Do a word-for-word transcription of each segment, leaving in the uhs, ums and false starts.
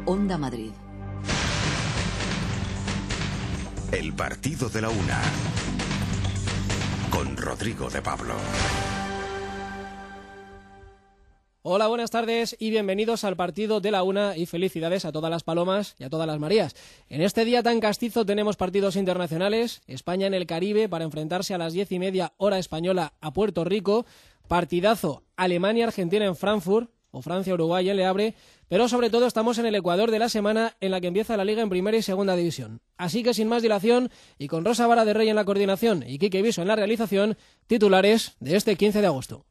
Onda Madrid. El partido de la una, con Rodrigo de Pablo. Hola, buenas tardes y bienvenidos al partido de la una y felicidades a todas las palomas y a todas las Marías. En este día tan castizo tenemos partidos internacionales, España en el Caribe para enfrentarse a las diez y media hora española a Puerto Rico, partidazo Alemania-Argentina en Frankfurt o Francia-Uruguay en Le Havre, pero sobre todo estamos en el Ecuador de la semana en la que empieza la Liga en Primera y Segunda División. Así que sin más dilación y con Rosa Vara de Rey en la coordinación y Quique Viso en la realización, titulares de este quince de agosto.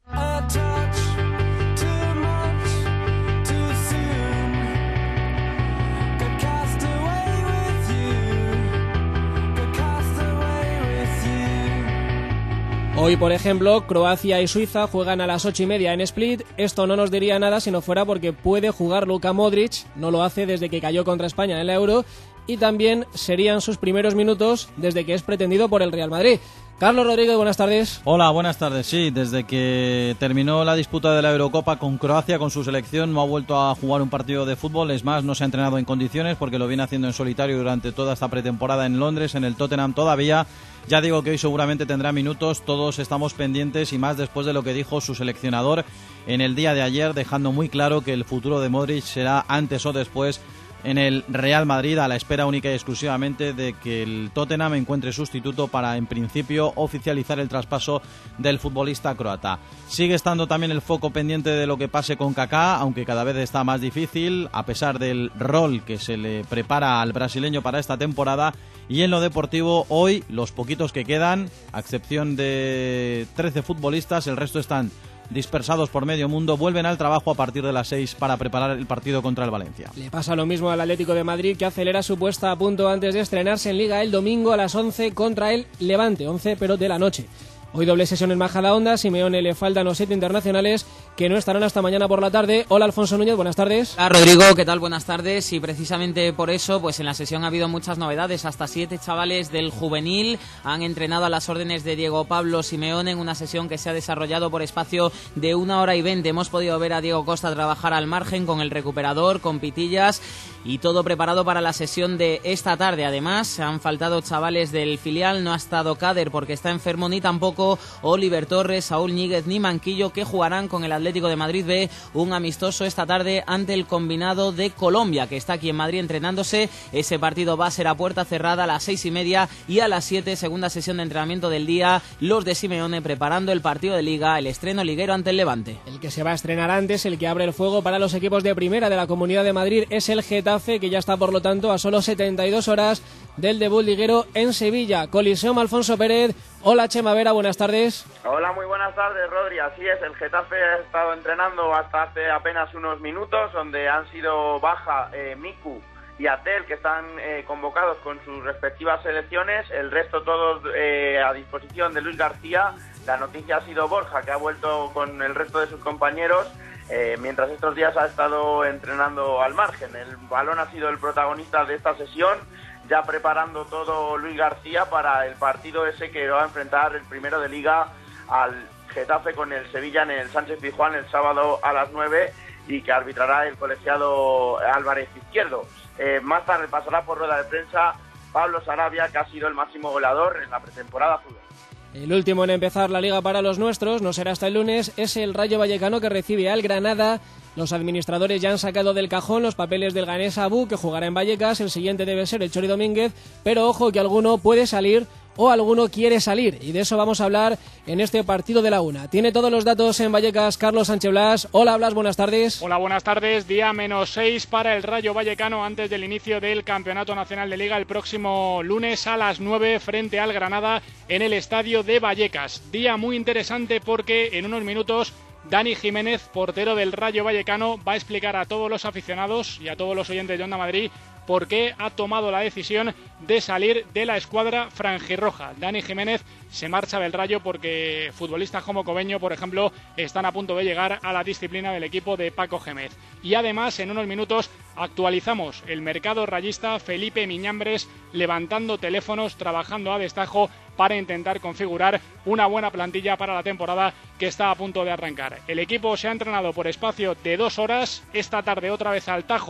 Hoy, por ejemplo, Croacia y Suiza juegan a las ocho y media en Split. Esto no nos diría nada si no fuera porque puede jugar Luka Modric, no lo hace desde que cayó contra España en la Euro, y también serían sus primeros minutos desde que es pretendido por el Real Madrid. Carlos Rodríguez, buenas tardes. Hola, buenas tardes. Sí, desde que terminó la disputa de la Eurocopa con Croacia, con su selección, no ha vuelto a jugar un partido de fútbol. Es más, no se ha entrenado en condiciones porque lo viene haciendo en solitario durante toda esta pretemporada en Londres, en el Tottenham todavía. Ya digo que hoy seguramente tendrá minutos, todos estamos pendientes y más después de lo que dijo su seleccionador en el día de ayer, dejando muy claro que el futuro de Modric será antes o después en el Real Madrid, a la espera única y exclusivamente de que el Tottenham encuentre sustituto para, en principio, oficializar el traspaso del futbolista croata. Sigue estando también el foco pendiente de lo que pase con Kaká, aunque cada vez está más difícil, a pesar del rol que se le prepara al brasileño para esta temporada. Y en lo deportivo, hoy, los poquitos que quedan, a excepción de trece futbolistas, el resto están dispersados por medio mundo, vuelven al trabajo a partir de las seis para preparar el partido contra el Valencia. Le pasa lo mismo al Atlético de Madrid, que acelera su puesta a punto antes de estrenarse en Liga el domingo a las once contra el Levante, once pero de la noche. Hoy doble sesión en Majadahonda, Simeone le faltan los siete internacionales que no estarán hasta mañana por la tarde. Hola, Alfonso Núñez, buenas tardes. Hola, Rodrigo, ¿qué tal? Buenas tardes. Y precisamente por eso, pues en la sesión ha habido muchas novedades. Hasta siete chavales del juvenil han entrenado a las órdenes de Diego Pablo Simeone en una sesión que se ha desarrollado por espacio de una hora y veinte. Hemos podido ver a Diego Costa trabajar al margen con el recuperador, con pitillas y todo preparado para la sesión de esta tarde. Además, han faltado chavales del filial, no ha estado Kader porque está enfermo, ni tampoco Oliver Torres, Saúl Ñíguez ni Manquillo, que jugarán con el Atlético de Madrid B un amistoso esta tarde ante el combinado de Colombia, que está aquí en Madrid entrenándose. Ese partido va a ser a puerta cerrada a las seis y media y a las siete, segunda sesión de entrenamiento del día, los de Simeone preparando el partido de Liga, el estreno liguero ante el Levante. El que se va a estrenar antes, el que abre el fuego para los equipos de primera de la Comunidad de Madrid, es el Getafe, que ya está por lo tanto a solo setenta y dos horas del debut liguero en Sevilla. Coliseum Alfonso Pérez. Hola, Chema Vera, buenas tardes. Hola, muy buenas tardes, Rodri. Así es, el Getafe ha estado entrenando hasta hace apenas unos minutos, donde han sido baja eh, Miku y Atel, que están eh, convocados con sus respectivas selecciones. El resto todos eh, a disposición de Luis García. La noticia ha sido Borja, que ha vuelto con el resto de sus compañeros, eh, mientras estos días ha estado entrenando al margen. El balón ha sido el protagonista de esta sesión, ya preparando todo Luis García para el partido ese que va a enfrentar el primero de Liga al Getafe con el Sevilla en el Sánchez Pizjuán el sábado a las nueve, y que arbitrará el colegiado Álvarez Izquierdo. Eh, más tarde pasará por rueda de prensa Pablo Sarabia, que ha sido el máximo goleador en la pretemporada fútbol. El último en empezar la Liga para los nuestros, no será hasta el lunes, es el Rayo Vallecano, que recibe al Granada. Los administradores ya han sacado del cajón los papeles del ganés Abu, que jugará en Vallecas. El siguiente debe ser el Chori Domínguez, pero ojo que alguno puede salir o alguno quiere salir, y de eso vamos a hablar en este partido de la una. Tiene todos los datos en Vallecas Carlos Sánchez Blas. Hola, Blas, buenas tardes. Hola, buenas tardes. Día menos seis para el Rayo Vallecano antes del inicio del Campeonato Nacional de Liga el próximo lunes a las nueve frente al Granada en el estadio de Vallecas. Día muy interesante porque en unos minutos Dani Jiménez, portero del Rayo Vallecano, va a explicar a todos los aficionados y a todos los oyentes de Onda Madrid por qué ha tomado la decisión de salir de la escuadra franjirroja. Dani Jiménez se marcha del Rayo porque futbolistas como Cobeño, por ejemplo, están a punto de llegar a la disciplina del equipo de Paco Gémez. Y además, en unos minutos actualizamos el mercado rayista. Felipe Miñambres levantando teléfonos, trabajando a destajo para intentar configurar una buena plantilla para la temporada que está a punto de arrancar. El equipo se ha entrenado por espacio de dos horas, esta tarde otra vez al Tajo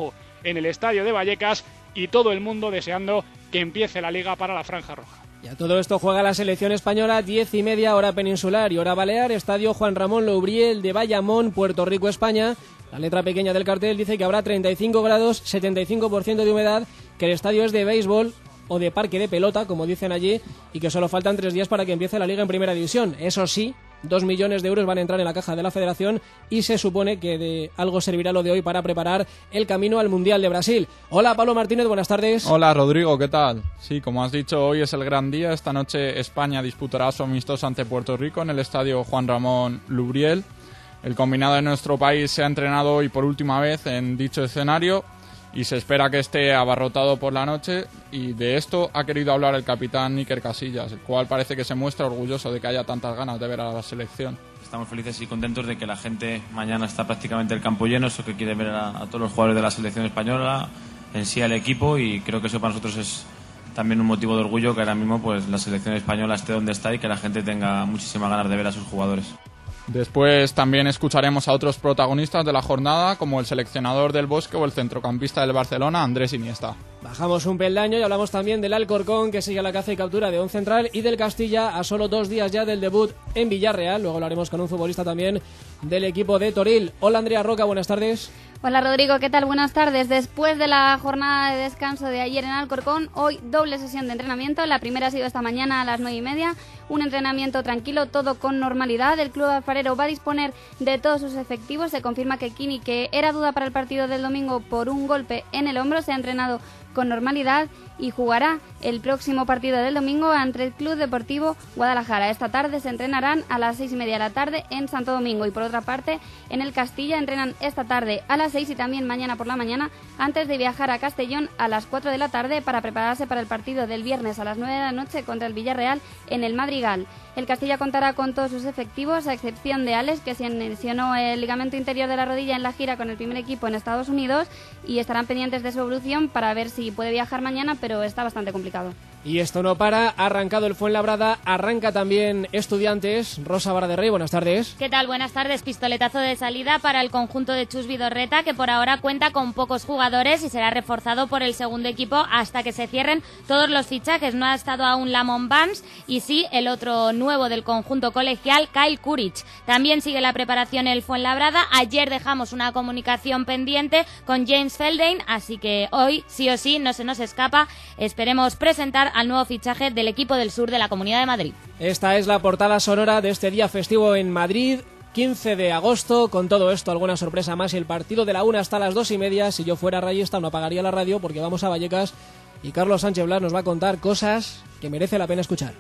en el estadio de Vallecas y todo el mundo deseando que empiece la Liga para la Franja Roja. Y a todo esto juega la selección española, diez y media hora peninsular y hora balear, estadio Juan Ramón Loubriel de Bayamón, Puerto Rico, España. La letra pequeña del cartel dice que habrá treinta y cinco grados, setenta y cinco por ciento de humedad, que el estadio es de béisbol o de parque de pelota, como dicen allí, y que solo faltan tres días para que empiece la Liga en Primera División. Eso sí, dos millones de euros van a entrar en la caja de la Federación y se supone que de algo servirá lo de hoy para preparar el camino al Mundial de Brasil. Hola, Pablo Martínez, buenas tardes. Hola, Rodrigo, ¿qué tal? Sí, como has dicho, hoy es el gran día. Esta noche España disputará su amistoso ante Puerto Rico en el estadio Juan Ramón Loubriel. El combinado de nuestro país se ha entrenado hoy por última vez en dicho escenario y se espera que esté abarrotado por la noche, y de esto ha querido hablar el capitán Iker Casillas, el cual parece que se muestra orgulloso de que haya tantas ganas de ver a la selección. Estamos felices y contentos de que la gente mañana está prácticamente el campo lleno, eso que quiere ver a, a todos los jugadores de la selección española, en sí al equipo, y creo que eso para nosotros es también un motivo de orgullo, que ahora mismo pues la selección española esté donde está y que la gente tenga muchísimas ganas de ver a sus jugadores. Después también escucharemos a otros protagonistas de la jornada, como el seleccionador del Bosque o el centrocampista del Barcelona, Andrés Iniesta. Bajamos un peldaño y hablamos también del Alcorcón, que sigue a la caza y captura de un central, y del Castilla, a solo dos días ya del debut en Villarreal. Luego hablaremos con un futbolista también del equipo de Toril. Hola, Andrea Roca, buenas tardes. Hola, Rodrigo, ¿qué tal? Buenas tardes. Después de la jornada de descanso de ayer en Alcorcón, hoy doble sesión de entrenamiento. La primera ha sido esta mañana a las nueve y media. Un entrenamiento tranquilo, todo con normalidad. El club alfarero va a disponer de todos sus efectivos. Se confirma que Kini, que era duda para el partido del domingo por un golpe en el hombro, se ha entrenado con normalidad y jugará el próximo partido del domingo ante el Club Deportivo Guadalajara. Esta tarde se entrenarán a las seis y media de la tarde en Santo Domingo, y por otra parte en el Castilla entrenan esta tarde a las seis y también mañana por la mañana, antes de viajar a Castellón a las cuatro de la tarde para prepararse para el partido del viernes a las nueve de la noche contra el Villarreal en el Madrigal. El Castilla contará con todos sus efectivos, a excepción de Alex, que se lesionó el ligamento interior de la rodilla en la gira con el primer equipo en Estados Unidos, y estarán pendientes de su evolución para ver si puede viajar mañana, pero está bastante complicado. Y esto no para, ha arrancado el Fuenlabrada, arranca también Estudiantes. Rosa Vara de Rey, buenas tardes. ¿Qué tal? Buenas tardes. Pistoletazo de salida para el conjunto de Chus Vidorreta, que por ahora cuenta con pocos jugadores y será reforzado por el segundo equipo hasta que se cierren todos los fichajes. No ha estado aún Lamont Vance y sí el otro nuevo del conjunto colegial, Kyle Kuric. También sigue la preparación el Fuenlabrada. Ayer dejamos una comunicación pendiente con James Feldain, así que hoy sí o sí no se nos escapa. Esperemos presentar al nuevo fichaje del equipo del sur de la Comunidad de Madrid. Esta es la portada sonora de este día festivo en Madrid, quince de agosto. Con todo esto, alguna sorpresa más. El partido de la una hasta las dos y media. Si yo fuera rayista no apagaría la radio, porque vamos a Vallecas y Carlos Sánchez Blas nos va a contar cosas que merece la pena escuchar.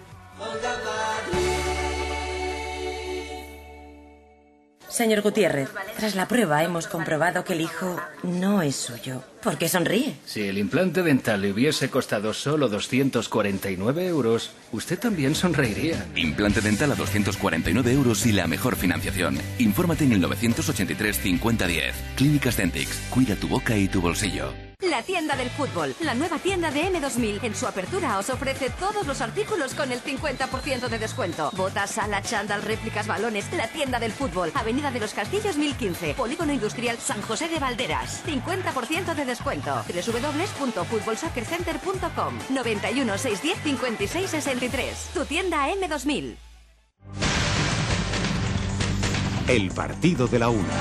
Señor Gutiérrez, tras la prueba hemos comprobado que el hijo no es suyo. ¿Por qué sonríe? Si el implante dental le hubiese costado solo doscientos cuarenta y nueve euros, usted también sonreiría. Implante dental a doscientos cuarenta y nueve euros y la mejor financiación. Infórmate en el novecientos ochenta y tres cincuenta diez. Clínicas Dentix. Cuida tu boca y tu bolsillo. La tienda del fútbol, la nueva tienda de M dos mil. En su apertura os ofrece todos los artículos con el cincuenta por ciento de descuento. Botas, sala, chándal, réplicas, balones. La tienda del fútbol, Avenida de los Castillos mil quince, Polígono Industrial San José de Valderas. cincuenta por ciento de descuento. doble u doble u doble u punto fútbol soccer center punto com. noventa y uno, seiscientos diez, cincuenta y seis sesenta y tres. Tu tienda M dos mil. El partido de la una.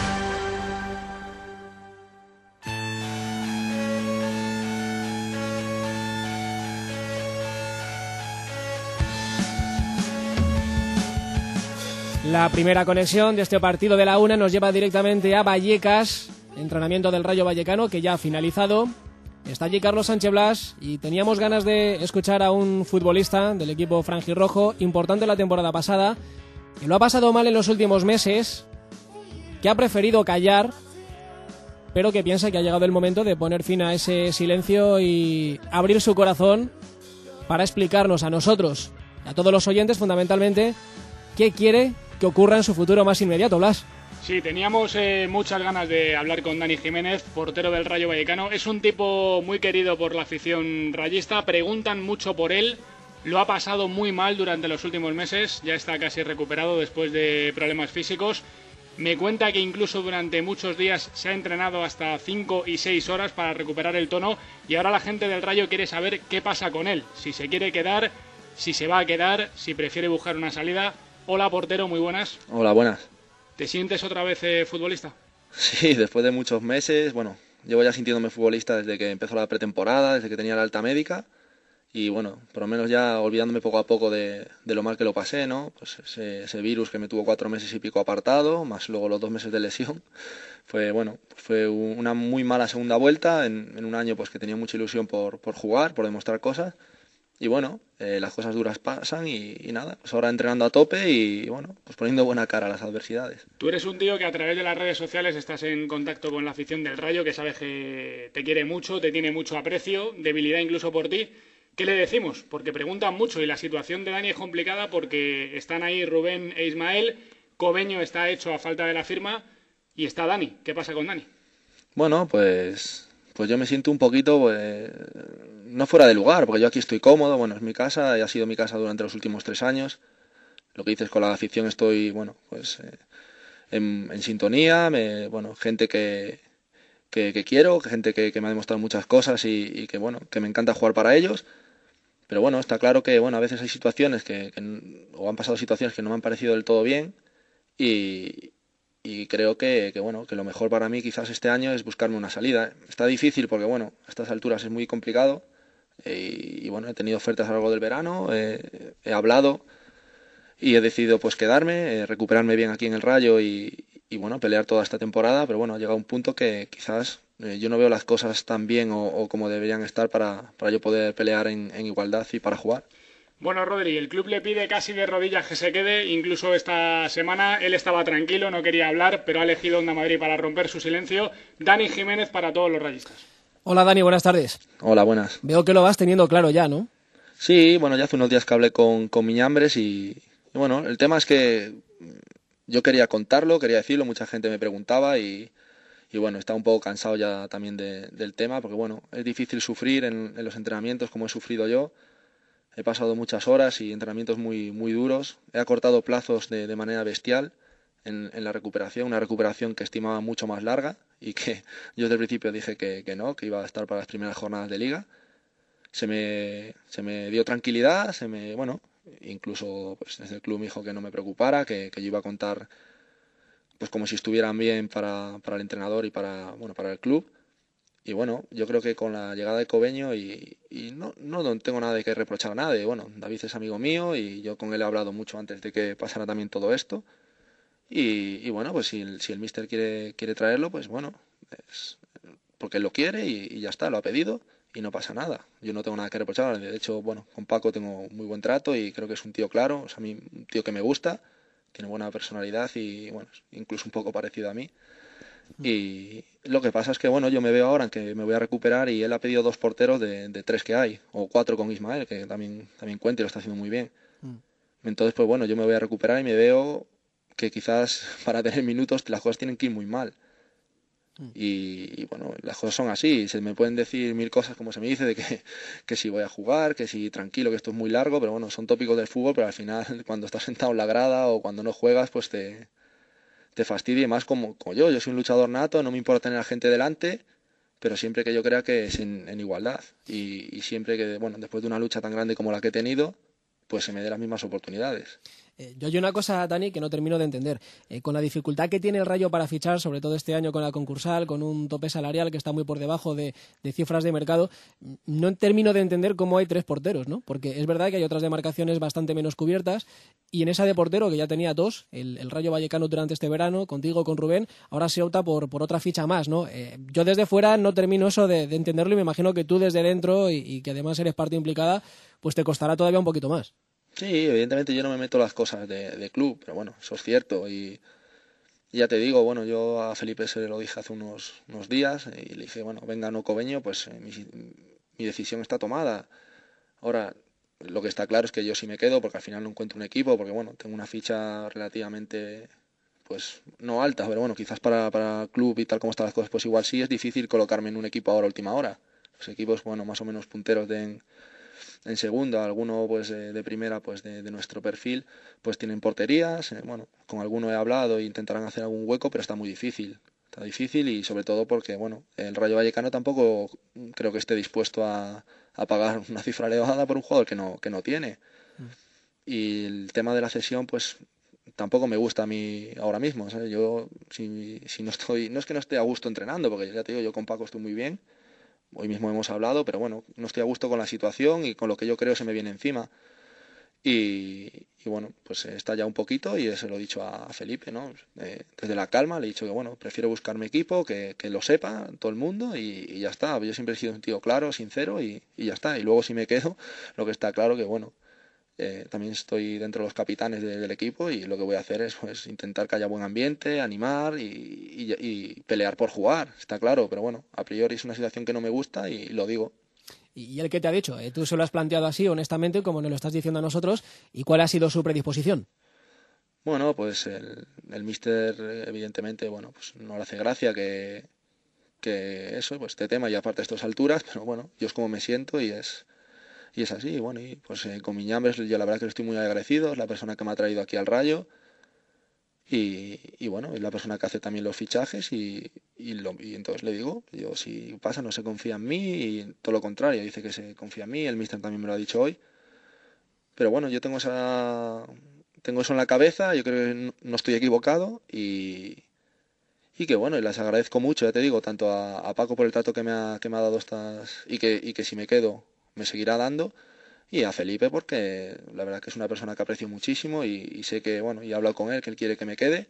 La primera conexión de este partido de la una nos lleva directamente a Vallecas, entrenamiento del Rayo Vallecano que ya ha finalizado. Está allí Carlos Sánchez Blas y teníamos ganas de escuchar a un futbolista del equipo franjirrojo, importante la temporada pasada, que lo ha pasado mal en los últimos meses, que ha preferido callar, pero que piensa que ha llegado el momento de poner fin a ese silencio y abrir su corazón para explicarnos a nosotros, a todos los oyentes fundamentalmente, qué quiere que ocurra en su futuro más inmediato, Blas. Sí, teníamos eh, muchas ganas de hablar con Dani Jiménez, portero del Rayo Vallecano. Es un tipo muy querido por la afición rayista, preguntan mucho por él, lo ha pasado muy mal durante los últimos meses, ya está casi recuperado después de problemas físicos Me cuenta que incluso durante muchos días se ha entrenado hasta cinco y seis horas para recuperar el tono y ahora la gente del Rayo quiere saber qué pasa con él, si se quiere quedar, si se va a quedar, si prefiere buscar una salida. Hola, portero, muy buenas. Hola, buenas. ¿Te sientes otra vez eh, futbolista? Sí, después de muchos meses, bueno, llevo ya sintiéndome futbolista desde que empezó la pretemporada, desde que tenía la alta médica. Y bueno, por lo menos ya olvidándome poco a poco de, de lo mal que lo pasé, ¿no? Pues ese, ese virus que me tuvo cuatro meses y pico apartado, más luego los dos meses de lesión. Fue, bueno, fue una muy mala segunda vuelta en, en un año pues que tenía mucha ilusión por, por jugar, por demostrar cosas. Y bueno, eh, las cosas duras pasan y, y nada, pues ahora entrenando a tope y bueno, pues poniendo buena cara a las adversidades. Tú eres un tío que a través de las redes sociales estás en contacto con la afición del Rayo, que sabes que te quiere mucho, te tiene mucho aprecio, debilidad incluso por ti. ¿Qué le decimos? Porque preguntan mucho y la situación de Dani es complicada porque están ahí Rubén e Ismael, Cobeño está hecho a falta de la firma y está Dani. ¿Qué pasa con Dani? Bueno, pues, pues yo me siento un poquito, pues, no fuera de lugar, porque yo aquí estoy cómodo, bueno, es mi casa y ha sido mi casa durante los últimos tres años. Lo que dices con la afición estoy, bueno, pues eh, en, en sintonía, me, bueno, gente que, que, que quiero, gente que, que me ha demostrado muchas cosas y, y que, bueno, que me encanta jugar para ellos. Pero bueno, está claro que bueno, a veces hay situaciones que, que o han pasado situaciones que no me han parecido del todo bien y, y creo que, que bueno, que lo mejor para mí quizás este año es buscarme una salida. Está difícil porque bueno, a estas alturas es muy complicado y, y bueno, he tenido ofertas a lo largo del verano, eh, he hablado y he decidido pues quedarme, eh, recuperarme bien aquí en el Rayo y, y bueno, pelear toda esta temporada, pero bueno, ha llegado un punto que quizás eh, yo no veo las cosas tan bien o, o como deberían estar para, para yo poder pelear en, en igualdad y para jugar. Bueno, Rodri, el club le pide casi de rodillas que se quede, incluso esta semana él estaba tranquilo, no quería hablar, pero ha elegido Onda Madrid para romper su silencio. Dani Jiménez para todos los rayistas. Hola Dani, buenas tardes. Hola, buenas. Veo que lo vas teniendo claro ya, ¿no? Sí, bueno, ya hace unos días que hablé con, con Miñambres y, y bueno, el tema es que yo quería contarlo, quería decirlo, mucha gente me preguntaba y, y bueno, estaba un poco cansado ya también de, del tema, porque bueno, es difícil sufrir en, en los entrenamientos como he sufrido yo. He pasado muchas horas y entrenamientos muy, muy duros. He acortado plazos de, de manera bestial en, en la recuperación, una recuperación que estimaba mucho más larga y que yo desde el principio dije que, que no, que iba a estar para las primeras jornadas de liga. Se me, se me dio tranquilidad, se me, bueno, incluso pues, desde el club me dijo que no me preocupara, que, que yo iba a contar pues como si estuvieran bien para, para el entrenador y para, bueno, para el club. Y bueno, yo creo que con la llegada de Cobeño y, y no, no tengo nada de que reprochar a nadie. Bueno, David es amigo mío y yo con él he hablado mucho antes de que pasara también todo esto. Y, y bueno, pues si el, si el míster quiere, quiere traerlo, pues bueno, es porque él lo quiere y, y ya está, lo ha pedido y no pasa nada. Yo no tengo nada que reprochar. De hecho, bueno, con Paco tengo muy buen trato y creo que es un tío claro, o sea, a mí, un tío que me gusta, tiene buena personalidad y bueno, incluso un poco parecido a mí. Y lo que pasa es que bueno, yo me veo ahora en que me voy a recuperar y él ha pedido dos porteros de, de tres que hay, o cuatro con Ismael, que también, también cuenta y lo está haciendo muy bien. Mm. Entonces, pues bueno, yo me voy a recuperar y me veo que quizás para tener minutos las cosas tienen que ir muy mal. Mm. Y, y bueno, las cosas son así, se me pueden decir mil cosas como se me dice, de que, que si voy a jugar, que si tranquilo, que esto es muy largo, pero bueno, son tópicos del fútbol, pero al final cuando estás sentado en la grada o cuando no juegas, pues te... te fastidie más como, como yo. Yo soy un luchador nato, no me importa tener a gente delante, pero siempre que yo crea que es en, en igualdad. Y, y siempre que, bueno, después de una lucha tan grande como la que he tenido, pues se me dé las mismas oportunidades. Eh, yo hay una cosa, Dani, que no termino de entender. Eh, con la dificultad que tiene el Rayo para fichar, sobre todo este año con la concursal, con un tope salarial que está muy por debajo de, de cifras de mercado, no termino de entender cómo hay tres porteros, ¿no? Porque es verdad que hay otras demarcaciones bastante menos cubiertas y en esa de portero, que ya tenía dos, el, el Rayo Vallecano durante este verano, contigo, con Rubén, ahora se opta por, por otra ficha más, ¿no? Eh, yo desde fuera no termino eso de, de entenderlo y me imagino que tú desde dentro y, y que además eres parte implicada, pues te costará todavía un poquito más. Sí, evidentemente yo no me meto las cosas de, de club, pero bueno, eso es cierto y, y ya te digo, bueno, yo a Felipe se lo dije hace unos, unos días y le dije, bueno, venga no Cobeño, pues eh, mi, mi decisión está tomada. Ahora, lo que está claro es que yo sí me quedo porque al final no encuentro un equipo, porque bueno, tengo una ficha relativamente, pues no alta, pero bueno, quizás para, para club y tal como están las cosas, pues igual sí es difícil colocarme en un equipo ahora a última hora. Los equipos, bueno, más o menos punteros de... en segunda, alguno pues de, de primera pues de, de nuestro perfil, pues tienen porterías, eh, bueno, con alguno he hablado e intentarán hacer algún hueco, pero está muy difícil. Está difícil y sobre todo porque, bueno, el Rayo Vallecano tampoco creo que esté dispuesto a, a pagar una cifra elevada por un jugador que no, que no tiene. Mm. Y el tema de la cesión, pues tampoco me gusta a mí ahora mismo, ¿sabes? Yo, si, si no estoy, no es que no esté a gusto entrenando, porque ya te digo, yo con Paco estoy muy bien, hoy mismo hemos hablado, pero bueno, no estoy a gusto con la situación y con lo que yo creo se me viene encima. Y, y bueno, pues está ya un poquito y se lo he dicho a Felipe, ¿no? Eh, desde la calma le he dicho que bueno, prefiero buscar mi equipo, que, que lo sepa todo el mundo y, y ya está. Yo siempre he sido un tío claro, sincero y, y ya está. Y luego si me quedo, lo que está claro que bueno, eh, también estoy dentro de los capitanes de, del equipo y lo que voy a hacer es pues intentar que haya buen ambiente, animar y, y, y pelear por jugar, está claro. Pero bueno, a priori es una situación que no me gusta y lo digo. ¿Y él qué te ha dicho? ¿Eh? Tú se lo has planteado así, honestamente, como nos lo estás diciendo a nosotros, ¿y cuál ha sido su predisposición? Bueno, pues el, el míster, evidentemente, bueno, pues no le hace gracia que, que eso, pues este tema, y aparte a estas alturas, pero bueno, yo es como me siento y es y es así. Y bueno, y pues eh, con Miñambres yo la verdad que le estoy muy agradecido, es la persona que me ha traído aquí al Rayo. Y, y bueno, es la persona que hace también los fichajes y, y, lo, y entonces le digo, yo si pasa no se confía en mí y todo lo contrario, dice que se confía en mí, el míster también me lo ha dicho hoy, pero bueno, yo tengo esa tengo eso en la cabeza, yo creo que no, no estoy equivocado y, y que bueno, y les agradezco mucho, ya te digo, tanto a, a Paco por el trato que me ha, que me ha dado estas y que, y que si me quedo me seguirá dando. Y a Felipe porque la verdad que es una persona que aprecio muchísimo y, y sé que, bueno, y he hablado con él que él quiere que me quede,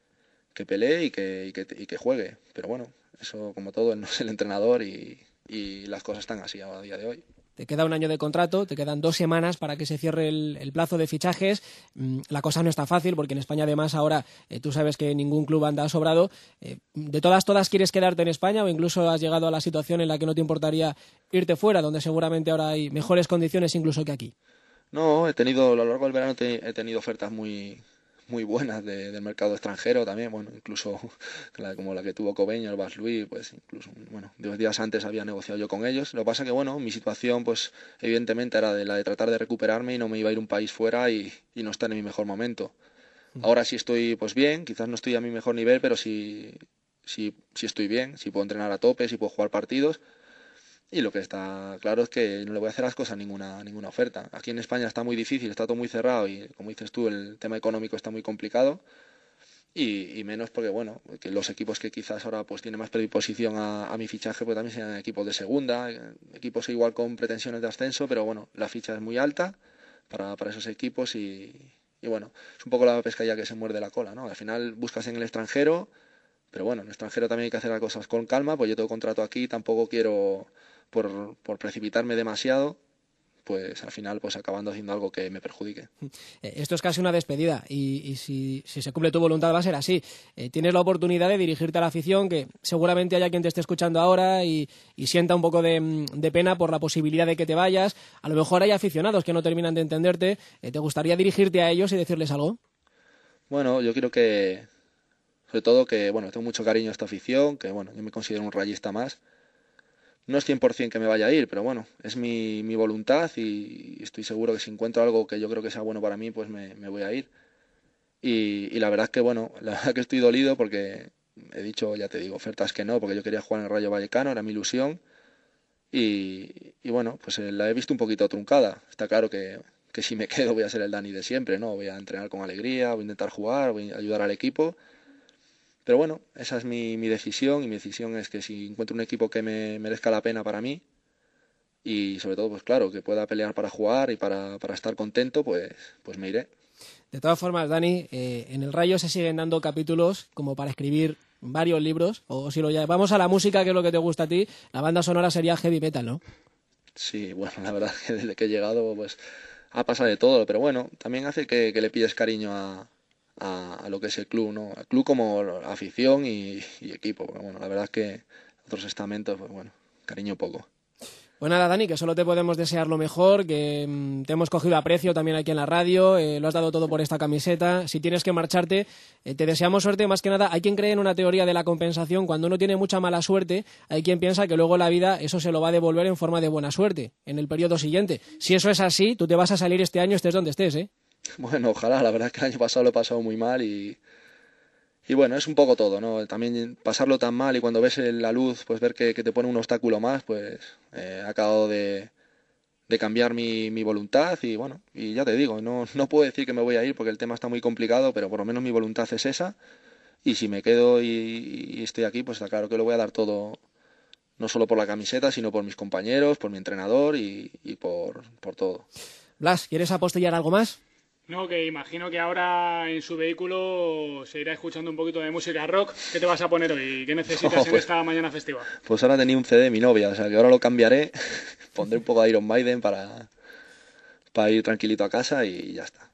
que pelee y que, y que, y que juegue. Pero bueno, eso como todo, él no es el entrenador y, y las cosas están así a día de hoy. Te queda un año de contrato, te quedan dos semanas para que se cierre el, el plazo de fichajes. La cosa no está fácil porque en España además ahora eh, tú sabes que ningún club anda sobrado. Eh, ¿De todas, todas quieres quedarte en España o incluso has llegado a la situación en la que no te importaría irte fuera, donde seguramente ahora hay mejores condiciones incluso que aquí? No, he tenido, a lo largo del verano te, he tenido ofertas muy muy buenas de, del mercado extranjero también, bueno, incluso la, como la que tuvo Cobeño, el Vaslui, pues incluso, bueno, dos días antes había negociado yo con ellos. Lo que pasa que, bueno, mi situación, pues evidentemente era de la de tratar de recuperarme y no me iba a ir a un país fuera y, y no estar en mi mejor momento. Ahora sí estoy, pues bien, quizás no estoy a mi mejor nivel, pero sí, sí, sí estoy bien, sí puedo entrenar a tope, sí puedo jugar partidos. Y lo que está claro es que no le voy a hacer las cosas a ninguna, ninguna oferta. Aquí en España está muy difícil, está todo muy cerrado y, como dices tú, el tema económico está muy complicado. Y, y menos porque, bueno, que los equipos que quizás ahora pues tienen más predisposición a, a mi fichaje, pues también sean equipos de segunda, equipos igual con pretensiones de ascenso, pero bueno, la ficha es muy alta para, para esos equipos y, y bueno, es un poco la pescadilla que se muerde la cola, ¿no? Al final buscas en el extranjero, pero bueno, en el extranjero también hay que hacer las cosas con calma, pues yo tengo contrato aquí, tampoco quiero... Por, por precipitarme demasiado, pues al final pues acabando haciendo algo que me perjudique. Esto es casi una despedida y, y si, si se cumple tu voluntad va a ser así. Eh, tienes la oportunidad de dirigirte a la afición, que seguramente haya quien te esté escuchando ahora y, y sienta un poco de, de pena por la posibilidad de que te vayas. A lo mejor hay aficionados que no terminan de entenderte. Eh, ¿Te gustaría dirigirte a ellos y decirles algo? Bueno, yo creo que, sobre todo que, bueno, tengo mucho cariño a esta afición, que bueno, yo me considero un rayista más. No es cien por ciento que me vaya a ir, pero bueno, es mi, mi voluntad y estoy seguro que si encuentro algo que yo creo que sea bueno para mí, pues me, me voy a ir. Y, y la verdad es que, bueno, la verdad que estoy dolido porque he dicho, ya te digo, ofertas que no, porque yo quería jugar en el Rayo Vallecano, era mi ilusión. Y, y bueno, pues la he visto un poquito truncada. Está claro que, que si me quedo voy a ser el Dani de siempre, ¿no? Voy a entrenar con alegría, voy a intentar jugar, voy a ayudar al equipo. Pero bueno, esa es mi, mi decisión y mi decisión es que si encuentro un equipo que me merezca la pena para mí y sobre todo, pues claro, que pueda pelear para jugar y para, para estar contento, pues, pues me iré. De todas formas, Dani, eh, en el Rayo se siguen dando capítulos como para escribir varios libros, o si lo llevamos a la música, que es lo que te gusta a ti, la banda sonora sería heavy metal, ¿no? Sí, bueno, la verdad que desde que he llegado pues ha pasado de todo, pero bueno, también hace que, que le pilles cariño a... A, a lo que es el club, ¿no? El club como afición y, y equipo. Pero bueno, la verdad es que otros estamentos, pues bueno, cariño poco. Pues nada, Dani, que solo te podemos desear lo mejor, que mmm, te hemos cogido aprecio también aquí en la radio, eh, lo has dado todo por esta camiseta. Si tienes que marcharte, eh, te deseamos suerte. Más que nada, hay quien cree en una teoría de la compensación. Cuando uno tiene mucha mala suerte, hay quien piensa que luego la vida eso se lo va a devolver en forma de buena suerte en el periodo siguiente. Si eso es así, tú te vas a salir este año, estés donde estés, ¿eh? Bueno, ojalá. La verdad es que el año pasado lo he pasado muy mal y... Y bueno, es un poco todo, ¿no? También pasarlo tan mal y cuando ves la luz, pues ver que, que te pone un obstáculo más, pues eh, ha acabado de, de cambiar mi, mi voluntad y bueno, y ya te digo, no, no puedo decir que me voy a ir porque el tema está muy complicado, pero por lo menos mi voluntad es esa y si me quedo y, y estoy aquí, pues está claro que lo voy a dar todo, no solo por la camiseta, sino por mis compañeros, por mi entrenador y, y por, por todo. Blas, ¿quieres apostillar algo más? No, que imagino que ahora en su vehículo se irá escuchando un poquito de música rock. ¿Qué te vas a poner hoy? ¿Qué necesitas oh, pues, en esta mañana festiva? Pues ahora tenía un C D de mi novia, o sea que ahora lo cambiaré, pondré un poco de Iron Maiden para, para ir tranquilito a casa y ya está.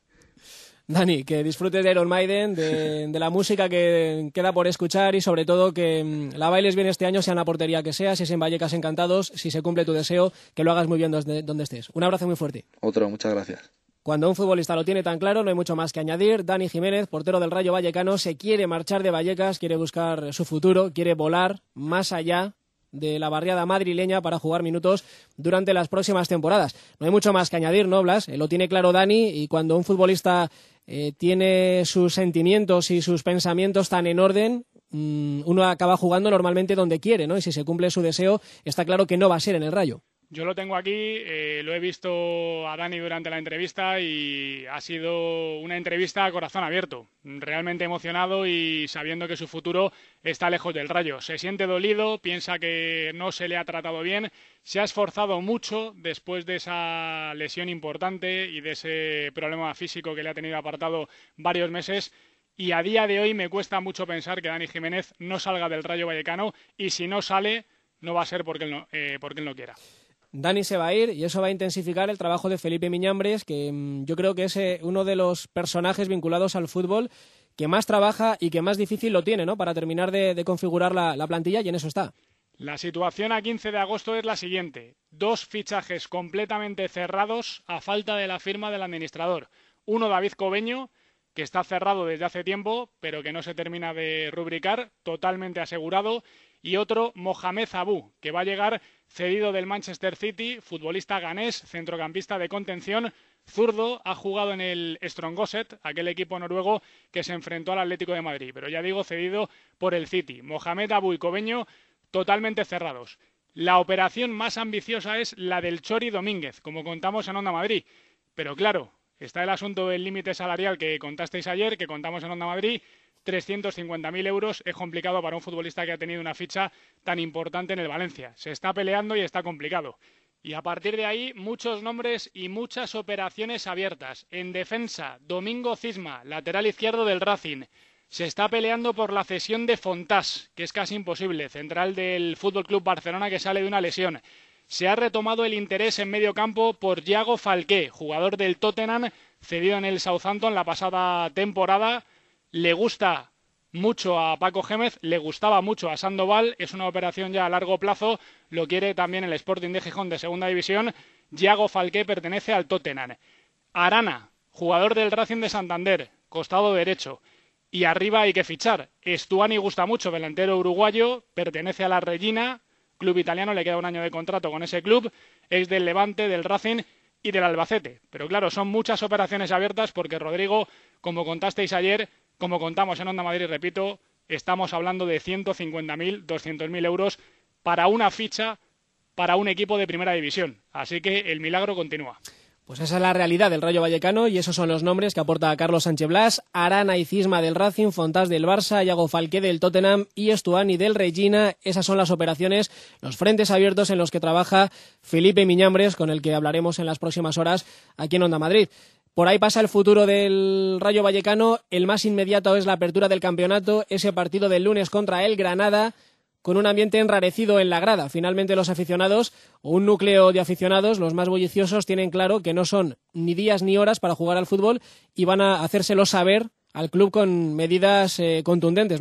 Dani, que disfrutes de Iron Maiden, de, de la música que queda por escuchar y sobre todo que la bailes bien este año, sea en la portería que sea, si es en Vallecas Encantados, si se cumple tu deseo, que lo hagas muy bien donde, donde estés. Un abrazo muy fuerte. Otro, muchas gracias. Cuando un futbolista lo tiene tan claro, no hay mucho más que añadir. Dani Jiménez, portero del Rayo Vallecano, se quiere marchar de Vallecas, quiere buscar su futuro, quiere volar más allá de la barriada madrileña para jugar minutos durante las próximas temporadas. No hay mucho más que añadir, ¿no, Blas? Eh, lo tiene claro Dani y cuando un futbolista eh, tiene sus sentimientos y sus pensamientos tan en orden, mmm, uno acaba jugando normalmente donde quiere, ¿no? Y si se cumple su deseo, está claro que no va a ser en el Rayo. Yo lo tengo aquí, eh, lo he visto a Dani durante la entrevista y ha sido una entrevista a corazón abierto, realmente emocionado y sabiendo que su futuro está lejos del Rayo. Se siente dolido, piensa que no se le ha tratado bien, se ha esforzado mucho después de esa lesión importante y de ese problema físico que le ha tenido apartado varios meses. Y a día de hoy me cuesta mucho pensar que Dani Jiménez no salga del Rayo Vallecano y si no sale, no va a ser porque él no, eh, porque él no quiera. Dani se va a ir y eso va a intensificar el trabajo de Felipe Miñambres, que mmm, yo creo que es eh, uno de los personajes vinculados al fútbol que más trabaja y que más difícil lo tiene, ¿no? Para terminar de, de configurar la, la plantilla y en eso está. La situación a quince de agosto es la siguiente. Dos fichajes completamente cerrados a falta de la firma del administrador. Uno, David Cobeño, que está cerrado desde hace tiempo, pero que no se termina de rubricar, totalmente asegurado. Y otro, Mohamed Abou, que va a llegar cedido del Manchester City, futbolista ganés, centrocampista de contención, zurdo, ha jugado en el Strongosset, aquel equipo noruego que se enfrentó al Atlético de Madrid, pero ya digo, cedido por el City. Mohamed Abou y Cobeño totalmente cerrados. La operación más ambiciosa es la del Chori Domínguez, como contamos en Onda Madrid, pero claro, está el asunto del límite salarial que contasteis ayer, que contamos en Onda Madrid, trescientos cincuenta mil euros, es complicado para un futbolista que ha tenido una ficha tan importante en el Valencia. Se está peleando y está complicado. Y a partir de ahí, muchos nombres y muchas operaciones abiertas. En defensa, Domingo Cisma, lateral izquierdo del Racing. Se está peleando por la cesión de Fontás, que es casi imposible, central del F C Barcelona que sale de una lesión. Se ha retomado el interés en medio campo por Yago Falqué, jugador del Tottenham, cedido en el Southampton la pasada temporada. Le gusta mucho a Paco Gémez, le gustaba mucho a Sandoval, es una operación ya a largo plazo, lo quiere también el Sporting de Gijón de Segunda División. Yago Falqué pertenece al Tottenham. Arana, jugador del Racing de Santander, costado derecho. Y arriba hay que fichar. Estuani gusta mucho, delantero uruguayo, pertenece a la Regina, club italiano, le queda un año de contrato con ese club, es del Levante, del Racing y del Albacete. Pero claro, son muchas operaciones abiertas porque, Rodrigo, como contasteis ayer, como contamos en Onda Madrid, repito, estamos hablando de ciento cincuenta mil, doscientos mil euros para una ficha para un equipo de primera división. Así que el milagro continúa. Pues esa es la realidad del Rayo Vallecano y esos son los nombres que aporta Carlos Sánchez Blas: Arana y Cisma del Racing, Fontás del Barça, Yago Falqué del Tottenham y Estuani del Regina. Esas son las operaciones, los frentes abiertos en los que trabaja Felipe Miñambres, con el que hablaremos en las próximas horas aquí en Onda Madrid. Por ahí pasa el futuro del Rayo Vallecano. El más inmediato es la apertura del campeonato, ese partido del lunes contra el Granada, con un ambiente enrarecido en la grada. Finalmente los aficionados, o un núcleo de aficionados, los más bulliciosos, tienen claro que no son ni días ni horas para jugar al fútbol y van a hacérselo saber al club con medidas eh, contundentes, Blas.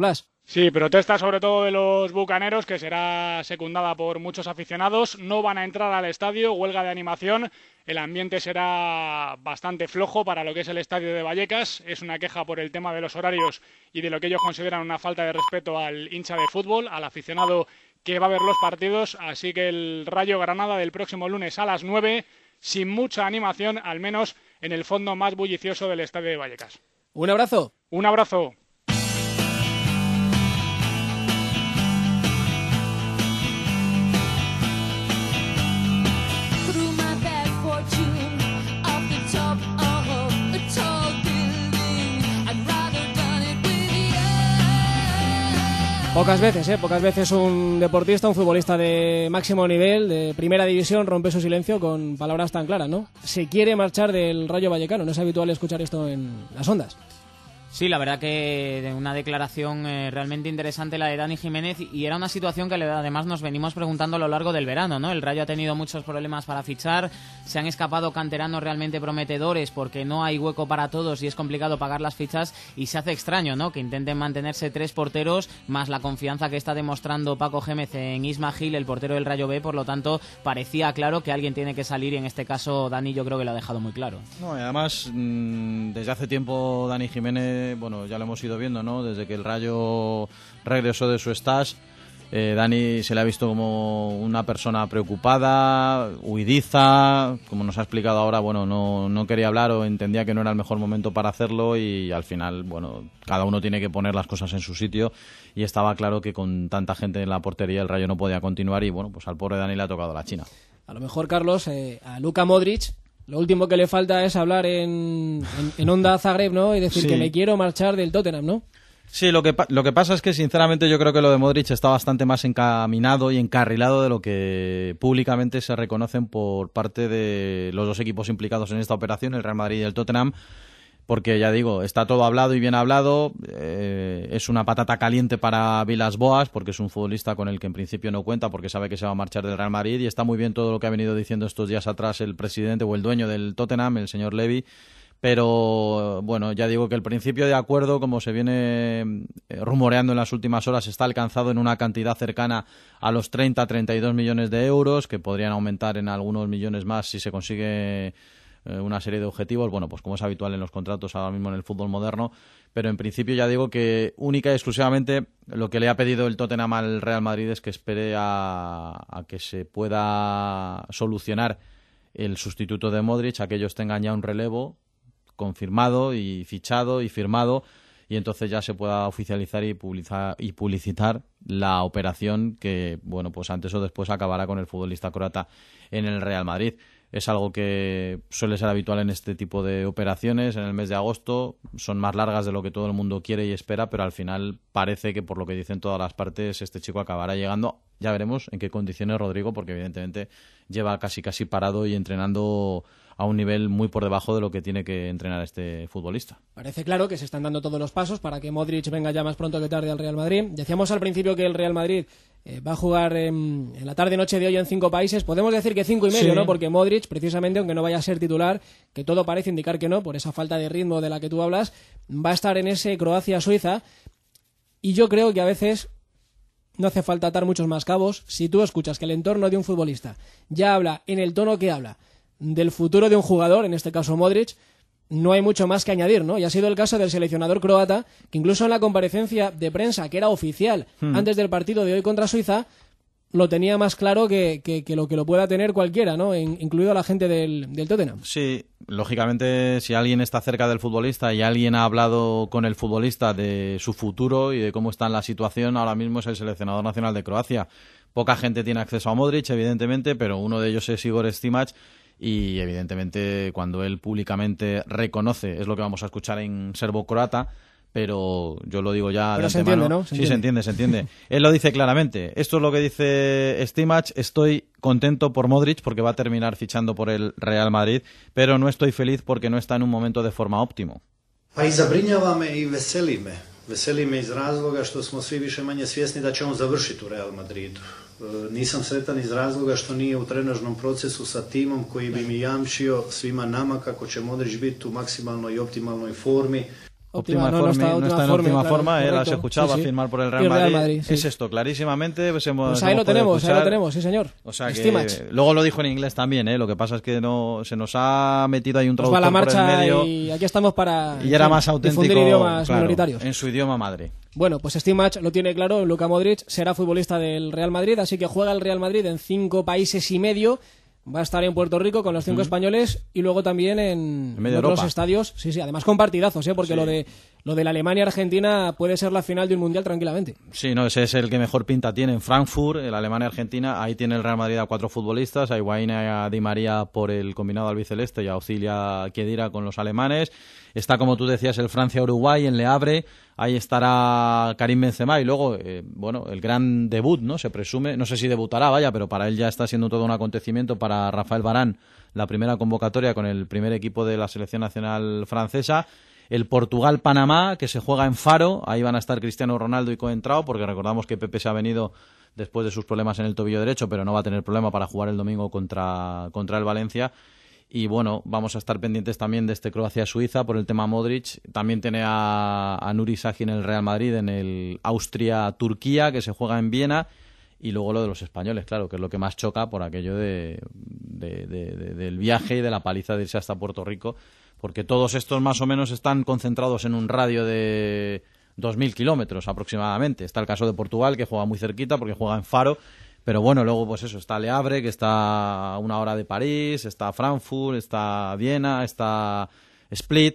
Sí, protesta sobre todo de los bucaneros, que será secundada por muchos aficionados. No van a entrar al estadio, huelga de animación. El ambiente será bastante flojo para lo que es el estadio de Vallecas. Es una queja por el tema de los horarios y de lo que ellos consideran una falta de respeto al hincha de fútbol, al aficionado que va a ver los partidos. Así que el Rayo Granada del próximo lunes a las nueve, sin mucha animación, al menos en el fondo más bullicioso del estadio de Vallecas. Un abrazo. Un abrazo. Pocas veces, ¿eh? Pocas veces un deportista, un futbolista de máximo nivel, de primera división, rompe su silencio con palabras tan claras, ¿no? Se quiere marchar del Rayo Vallecano. No es habitual escuchar esto en las ondas. Sí, la verdad que una declaración eh, realmente interesante la de Dani Jiménez, y era una situación que además nos venimos preguntando a lo largo del verano, ¿no? El Rayo ha tenido muchos problemas para fichar, se han escapado canteranos realmente prometedores porque no hay hueco para todos y es complicado pagar las fichas, y se hace extraño, ¿no?, que intenten mantenerse tres porteros más la confianza que está demostrando Paco Gémez en Isma Gil, el portero del Rayo B. Por lo tanto, parecía claro que alguien tiene que salir, y en este caso Dani yo creo que lo ha dejado muy claro. No, y además mmm, desde hace tiempo Dani Jiménez, bueno, ya lo hemos ido viendo, ¿no? Desde que el Rayo regresó de su stage, eh, Dani se le ha visto como una persona preocupada, huidiza, como nos ha explicado ahora, bueno, no, no quería hablar o entendía que no era el mejor momento para hacerlo, y al final, bueno, cada uno tiene que poner las cosas en su sitio, y estaba claro que con tanta gente en la portería el Rayo no podía continuar, y bueno, pues al pobre Dani le ha tocado la China. A lo mejor, Carlos, eh, a Luka Modric lo último que le falta es hablar en, en, en Onda Zagreb, ¿no? Y decir, sí, que me quiero marchar del Tottenham, ¿no? Sí, lo que, lo que pasa es que sinceramente yo creo que lo de Modric está bastante más encaminado y encarrilado de lo que públicamente se reconocen por parte de los dos equipos implicados en esta operación, el Real Madrid y el Tottenham, porque ya digo, está todo hablado y bien hablado, eh, es una patata caliente para Villas-Boas, porque es un futbolista con el que en principio no cuenta, porque sabe que se va a marchar del Real Madrid, y está muy bien todo lo que ha venido diciendo estos días atrás el presidente o el dueño del Tottenham, el señor Levy, pero bueno, ya digo que el principio de acuerdo, como se viene rumoreando en las últimas horas, está alcanzado en una cantidad cercana a los treinta a treinta y dos millones de euros, que podrían aumentar en algunos millones más si se consigue una serie de objetivos, bueno, pues como es habitual en los contratos ahora mismo en el fútbol moderno, pero en principio ya digo que única y exclusivamente lo que le ha pedido el Tottenham al Real Madrid es que espere a, a que se pueda solucionar el sustituto de Modric, a que ellos tengan ya un relevo confirmado y fichado y firmado, y entonces ya se pueda oficializar y publicar, y publicitar la operación que, bueno, pues antes o después acabará con el futbolista croata en el Real Madrid. Es algo que suele ser habitual en este tipo de operaciones. En el mes de agosto son más largas de lo que todo el mundo quiere y espera, pero al final parece que, por lo que dicen todas las partes, este chico acabará llegando. Ya veremos en qué condiciones, Rodrigo, porque evidentemente lleva casi casi parado y entrenando a un nivel muy por debajo de lo que tiene que entrenar este futbolista. Parece claro que se están dando todos los pasos para que Modric venga ya más pronto que tarde al Real Madrid. Decíamos al principio que el Real Madrid eh, va a jugar eh, en la tarde-noche de hoy en cinco países. Podemos decir que cinco y medio, sí, ¿no? Porque Modric, precisamente, aunque no vaya a ser titular, que todo parece indicar que no, por esa falta de ritmo de la que tú hablas, va a estar en ese Croacia-Suiza. Y yo creo que a veces no hace falta atar muchos más cabos. Si tú escuchas que el entorno de un futbolista ya habla en el tono que habla del futuro de un jugador, en este caso Modric, no hay mucho más que añadir, ¿no? Y ha sido el caso del seleccionador croata, que incluso en la comparecencia de prensa, que era oficial hmm. antes del partido de hoy contra Suiza, lo tenía más claro que, que, que lo que lo pueda tener cualquiera, ¿no? En, incluido la gente del, del Tottenham. Sí, lógicamente, si alguien está cerca del futbolista y alguien ha hablado con el futbolista de su futuro y de cómo está en la situación, ahora mismo es el seleccionador nacional de Croacia. Poca gente tiene acceso a Modric, evidentemente, pero uno de ellos es Igor Stimac. Y evidentemente cuando él públicamente reconoce, es lo que vamos a escuchar en serbo-croata, pero yo lo digo ya pero de se antemano. Entiende, ¿no? Se sí, entiende. se entiende, se entiende. Él lo dice claramente. Esto es lo que dice Stimac. Estoy contento por Modric porque va a terminar fichando por el Real Madrid, pero no estoy feliz porque no está en un momento de forma óptimo. Pa i zabrinjava me i veseli me. Veseli me iz razloga što smo svi više manje svjesni da će on završiti u Real Madridu. Nisam sretan iz razloga što nije u trenažnom procesu sa timom koji bi mi jamčio svima nama kako će Modrić biti u maksimalnoj i optimalnoj formi. Óptima, no, no está, no está en forma, óptima claro, forma, él correcto. has escuchado, sí, va sí. a firmar por el Real, el Madrid. Real Madrid sí. Es esto, clarísimamente. Pues, hemos, pues ahí lo tenemos, ahí lo tenemos, sí señor. O sea que Estimach. luego lo dijo en inglés también, ¿eh? Lo que pasa es que no se nos ha metido ahí un Nos traductor va la marcha por el medio. Y aquí estamos para Y era más auténtico, difundir idiomas claro, minoritarios. en su idioma madre. Bueno, pues Estimach lo tiene claro, Luka Modric será futbolista del Real Madrid, así que juega el Real Madrid en cinco países y medio. Va a estar en Puerto Rico con los cinco uh-huh. españoles y luego también en, en otros Europa. estadios. Sí, sí, además con partidazos, ¿eh? Porque sí. lo de lo de la Alemania-Argentina puede ser la final de un mundial tranquilamente. Sí, no, ese es el que mejor pinta tiene en Frankfurt, el Alemania-Argentina. Ahí tiene el Real Madrid a cuatro futbolistas, a Higuaín y a Di María por el combinado albiceleste y a Auxilia Khedira con los alemanes. Está, como tú decías, el Francia-Uruguay en Le Havre. Ahí estará Karim Benzema y luego, eh, bueno, el gran debut, ¿no? Se presume, no sé si debutará, vaya, pero para él ya está siendo todo un acontecimiento. Para Rafael Varane, la primera convocatoria con el primer equipo de la selección nacional francesa. El Portugal-Panamá, que se juega en Faro. Ahí van a estar Cristiano Ronaldo y Coentrao, porque recordamos que Pepe se ha venido después de sus problemas en el tobillo derecho, pero no va a tener problema para jugar el domingo contra, contra el Valencia. Y bueno, vamos a estar pendientes también de este Croacia-Suiza por el tema Modric. También tiene a, a Nuri Sahin en el Real Madrid, en el Austria-Turquía, que se juega en Viena. Y luego lo de los españoles, claro, que es lo que más choca por aquello de, de, de, de, del viaje y de la paliza de irse hasta Puerto Rico. Porque todos estos más o menos están concentrados en un radio de dos mil kilómetros aproximadamente. Está el caso de Portugal, que juega muy cerquita porque juega en Faro. Pero bueno, luego pues eso, está Le Havre, que está a una hora de París, está Frankfurt, está Viena, está Split.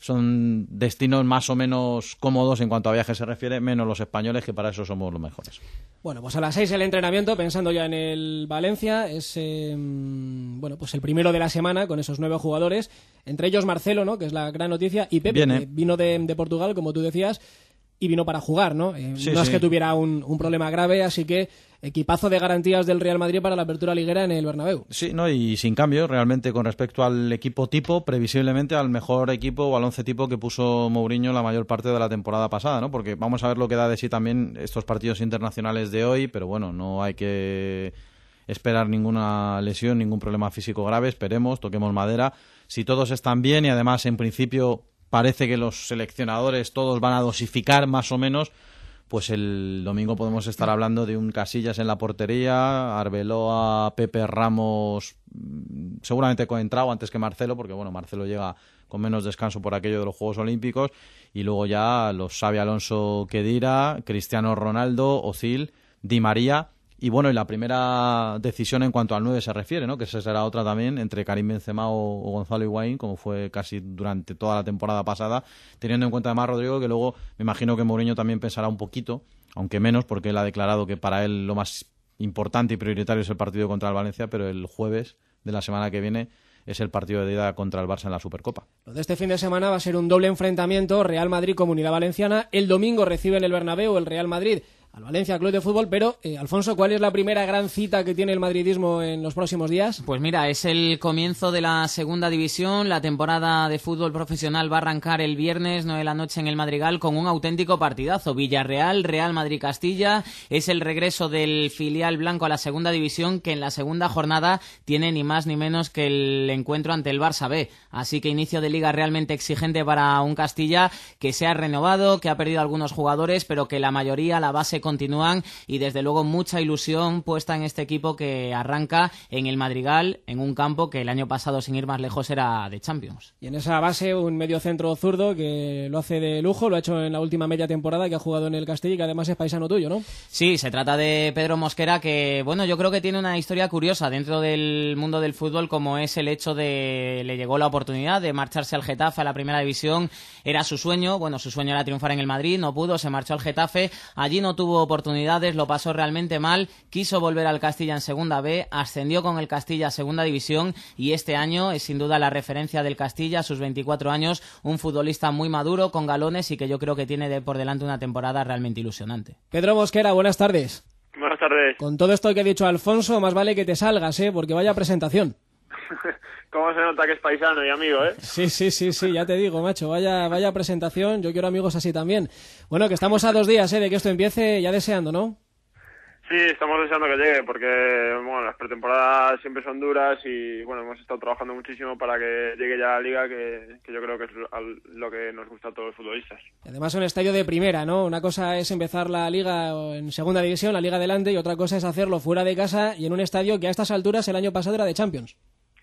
Son destinos más o menos cómodos en cuanto a viajes se refiere, menos los españoles, que para eso somos los mejores. Bueno, pues a las seis el entrenamiento, pensando ya en el Valencia, es eh, bueno, pues el primero de la semana con esos nueve jugadores, entre ellos Marcelo, ¿no? Que es la gran noticia, y Pepe, Viene. que vino de, de Portugal, como tú decías, y vino para jugar, ¿no? Eh, Sí, no es sí. que tuviera un, un problema grave, así que equipazo de garantías del Real Madrid para la apertura liguera en el Bernabéu. Sí, no, y sin cambio, realmente, con respecto al equipo tipo, previsiblemente al mejor equipo o al once tipo que puso Mourinho la mayor parte de la temporada pasada, ¿no? Porque vamos a ver lo que da de sí también estos partidos internacionales de hoy, pero bueno, no hay que esperar ninguna lesión, ningún problema físico grave, esperemos, toquemos madera. Si todos están bien y además, en principio, parece que los seleccionadores todos van a dosificar más o menos, pues el domingo podemos estar hablando de un Casillas en la portería, Arbeloa, Pepe, Ramos, seguramente Coentrao antes que Marcelo, porque bueno, Marcelo llega con menos descanso por aquello de los Juegos Olímpicos, y luego ya los Xabi Alonso, Khedira, Cristiano Ronaldo, Ozil, Di María. Y bueno, y la primera decisión en cuanto al nueve se refiere, ¿no? Que esa será otra también entre Karim Benzema o, o Gonzalo Higuaín, como fue casi durante toda la temporada pasada, teniendo en cuenta además, Rodrigo, que luego me imagino que Mourinho también pensará un poquito, aunque menos, porque él ha declarado que para él lo más importante y prioritario es el partido contra el Valencia, pero el jueves de la semana que viene es el partido de ida contra el Barça en la Supercopa. Lo de este fin de semana va a ser un doble enfrentamiento, Real Madrid-Comunidad Valenciana. El domingo recibe en el Bernabéu el Real Madrid al Valencia Club de Fútbol, pero eh, Alfonso, ¿cuál es la primera gran cita que tiene el madridismo en los próximos días? Pues mira, es el comienzo de la segunda división. La temporada de fútbol profesional va a arrancar el viernes nueve de la noche en el Madrigal con un auténtico partidazo. Villarreal, Real Madrid-Castilla. Es el regreso del filial blanco a la segunda división, que en la segunda jornada tiene ni más ni menos que el encuentro ante el Barça B. Así que inicio de liga realmente exigente para un Castilla que se ha renovado, que ha perdido algunos jugadores, pero que la mayoría, la base, continúan, y desde luego mucha ilusión puesta en este equipo que arranca en el Madrigal, en un campo que el año pasado, sin ir más lejos, era de Champions. Y en esa base un mediocentro zurdo que lo hace de lujo, lo ha hecho en la última media temporada, que ha jugado en el Castilla y que además es paisano tuyo, ¿no? Sí, se trata de Pedro Mosquera, que bueno, yo creo que tiene una historia curiosa dentro del mundo del fútbol, como es el hecho de le llegó la oportunidad de marcharse al Getafe a la primera división. Era su sueño, bueno, su sueño era triunfar en el Madrid, no pudo, se marchó al Getafe, allí no tuvo oportunidades, lo pasó realmente mal, quiso volver al Castilla en segunda B, ascendió con el Castilla a segunda división, y este año es sin duda la referencia del Castilla a sus veinticuatro años, un futbolista muy maduro, con galones, y que yo creo que tiene de por delante una temporada realmente ilusionante. Pedro Mosquera, buenas tardes. Buenas tardes. Con todo esto que ha dicho Alfonso, más vale que te salgas, ¿eh? Porque vaya presentación. ¿Cómo se nota que es paisano y amigo, eh? Sí, sí, sí, sí, ya te digo, macho, vaya, vaya presentación, yo quiero amigos así también. Bueno, que estamos a dos días, ¿eh? De que esto empiece, ya deseando, ¿no? Sí, estamos deseando que llegue porque bueno, las pretemporadas siempre son duras y bueno, hemos estado trabajando muchísimo para que llegue ya la Liga, que, que yo creo que es lo, lo que nos gusta a todos los futbolistas. Además, un estadio de primera, ¿no? Una cosa es empezar la Liga en segunda división, la Liga adelante, y otra cosa es hacerlo fuera de casa y en un estadio que a estas alturas el año pasado era de Champions.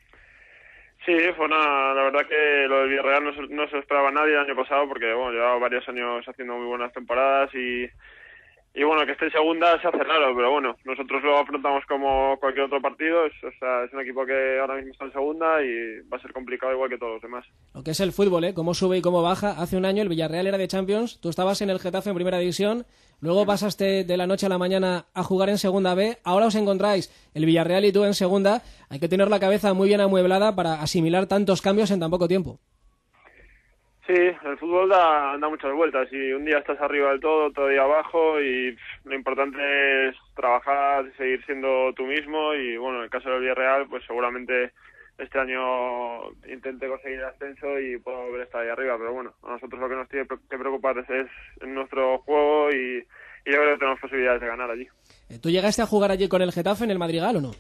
Sí, fue una, la verdad que lo del Villarreal no se, no se esperaba nadie el año pasado porque bueno, llevaba varios años haciendo muy buenas temporadas y Y bueno, que esté en segunda se hace raro, pero bueno, nosotros lo afrontamos como cualquier otro partido. Es, o sea, es un equipo que ahora mismo está en segunda y va a ser complicado igual que todos los demás. Lo que es el fútbol, ¿eh? Cómo sube y cómo baja. Hace un año el Villarreal era de Champions, tú estabas en el Getafe en Primera División, luego pasaste de la noche a la mañana a jugar en Segunda B, ahora os encontráis el Villarreal y tú en Segunda. Hay que tener la cabeza muy bien amueblada para asimilar tantos cambios en tan poco tiempo. Sí, el fútbol da, da muchas vueltas y un día estás arriba del todo, otro día abajo y pff, lo importante es trabajar, seguir siendo tú mismo y bueno, en el caso del Villarreal pues seguramente este año intente conseguir el ascenso y puedo volver a estar ahí arriba, pero bueno, a nosotros lo que nos tiene que preocupar es, es nuestro juego y, y yo creo que tenemos posibilidades de ganar allí. ¿Tú llegaste a jugar allí con el Getafe en el Madrigal o no?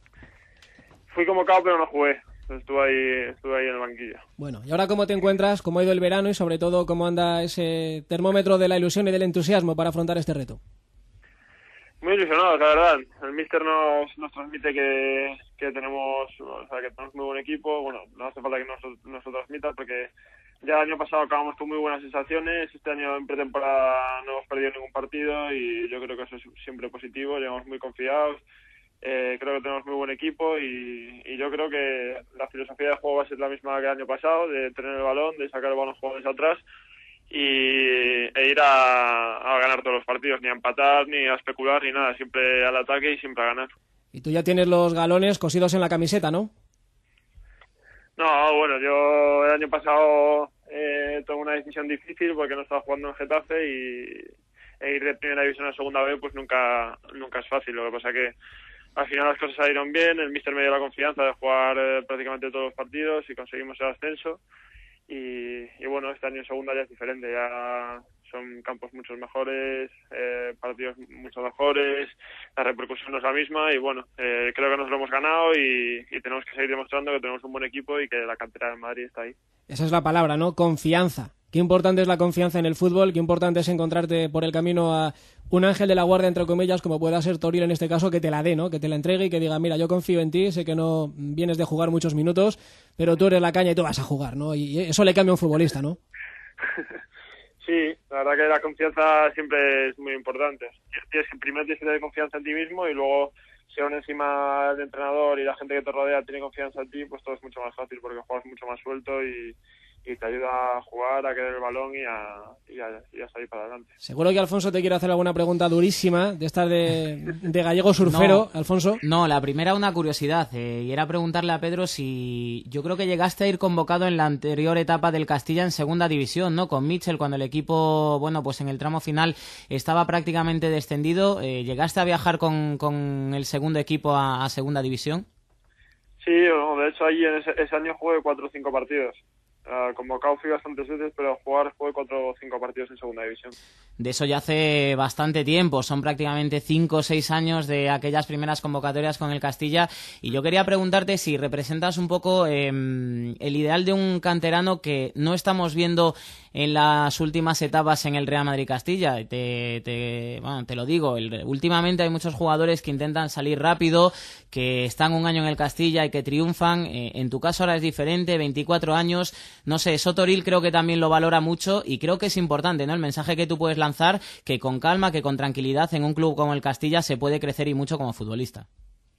Fui convocado pero no jugué. Estuve ahí, estuve ahí en el banquillo. Bueno, ¿y ahora cómo te encuentras? ¿Cómo ha ido el verano? Y sobre todo, ¿cómo anda ese termómetro de la ilusión y del entusiasmo para afrontar este reto? Muy ilusionados, la verdad. El míster nos, nos transmite que, que tenemos o sea, que tenemos muy buen equipo. Bueno, no hace falta que nos, nos lo transmita porque ya el año pasado acabamos con muy buenas sensaciones. Este año en pretemporada no hemos perdido ningún partido y yo creo que eso es siempre positivo. Llegamos muy confiados. Eh, creo que tenemos muy buen equipo y, y yo creo que la filosofía de juego va a ser la misma que el año pasado, de tener el balón, de sacar el balón jugadores atrás y, e ir a, a ganar todos los partidos, ni a empatar, ni a especular, ni nada, siempre al ataque y siempre a ganar. Y tú ya tienes los galones cosidos en la camiseta, ¿no? No, bueno, yo el año pasado eh, tomé una decisión difícil porque no estaba jugando en Getafe y e ir de primera división a segunda B pues nunca, nunca es fácil, lo que pasa que al final las cosas salieron bien, el míster me dio la confianza de jugar eh, prácticamente todos los partidos y conseguimos el ascenso y, y bueno, este año en segunda ya es diferente, ya son campos mucho mejores, eh, partidos mucho mejores, la repercusión no es la misma y bueno, eh, creo que nos lo hemos ganado y, y tenemos que seguir demostrando que tenemos un buen equipo y que la cantera del Madrid está ahí. Esa es la palabra, ¿no? Confianza. Qué importante es la confianza en el fútbol, qué importante es encontrarte por el camino a un ángel de la guardia, entre comillas, como pueda ser Toril en este caso, que te la dé, ¿no? Que te la entregue y que diga, mira, yo confío en ti, sé que no vienes de jugar muchos minutos, pero tú eres la caña y tú vas a jugar, ¿no? Y eso le cambia a un futbolista, ¿no? Sí, la verdad que la confianza siempre es muy importante. Tienes que primero tienes que tener confianza en ti mismo y luego si aún encima el entrenador y la gente que te rodea tiene confianza en ti, pues todo es mucho más fácil porque juegas mucho más suelto y y te ayuda a jugar, a querer el balón y a, y a, y a salir para adelante. Seguro que Alfonso te quiere hacer alguna pregunta durísima de estar de, de gallego surfero, no, Alfonso. No, la primera una curiosidad, eh, y era preguntarle a Pedro si yo creo que llegaste a ir convocado en la anterior etapa del Castilla en segunda división, ¿no? Con Mitchell, cuando el equipo, bueno, pues en el tramo final estaba prácticamente descendido, eh, ¿llegaste a viajar con, con el segundo equipo a, a segunda división? Sí, bueno, de hecho allí en ese, ese año jugué cuatro o cinco partidos. Uh, convocado fui bastantes veces, pero a jugar jugué cuatro o cinco partidos en segunda división. De eso ya hace bastante tiempo, son prácticamente cinco o seis años de aquellas primeras convocatorias con el Castilla, y yo quería preguntarte si representas un poco eh, el ideal de un canterano que no estamos viendo en las últimas etapas en el Real Madrid Castilla. Te, te, bueno, te lo digo, el, últimamente hay muchos jugadores que intentan salir rápido, que están un año en el Castilla y que triunfan. Eh, en tu caso ahora es diferente, veinticuatro años, no sé, Sotoril creo que también lo valora mucho y creo que es importante, ¿no? El mensaje que tú puedes lanzar, que con calma, que con tranquilidad en un club como el Castilla se puede crecer y mucho como futbolista.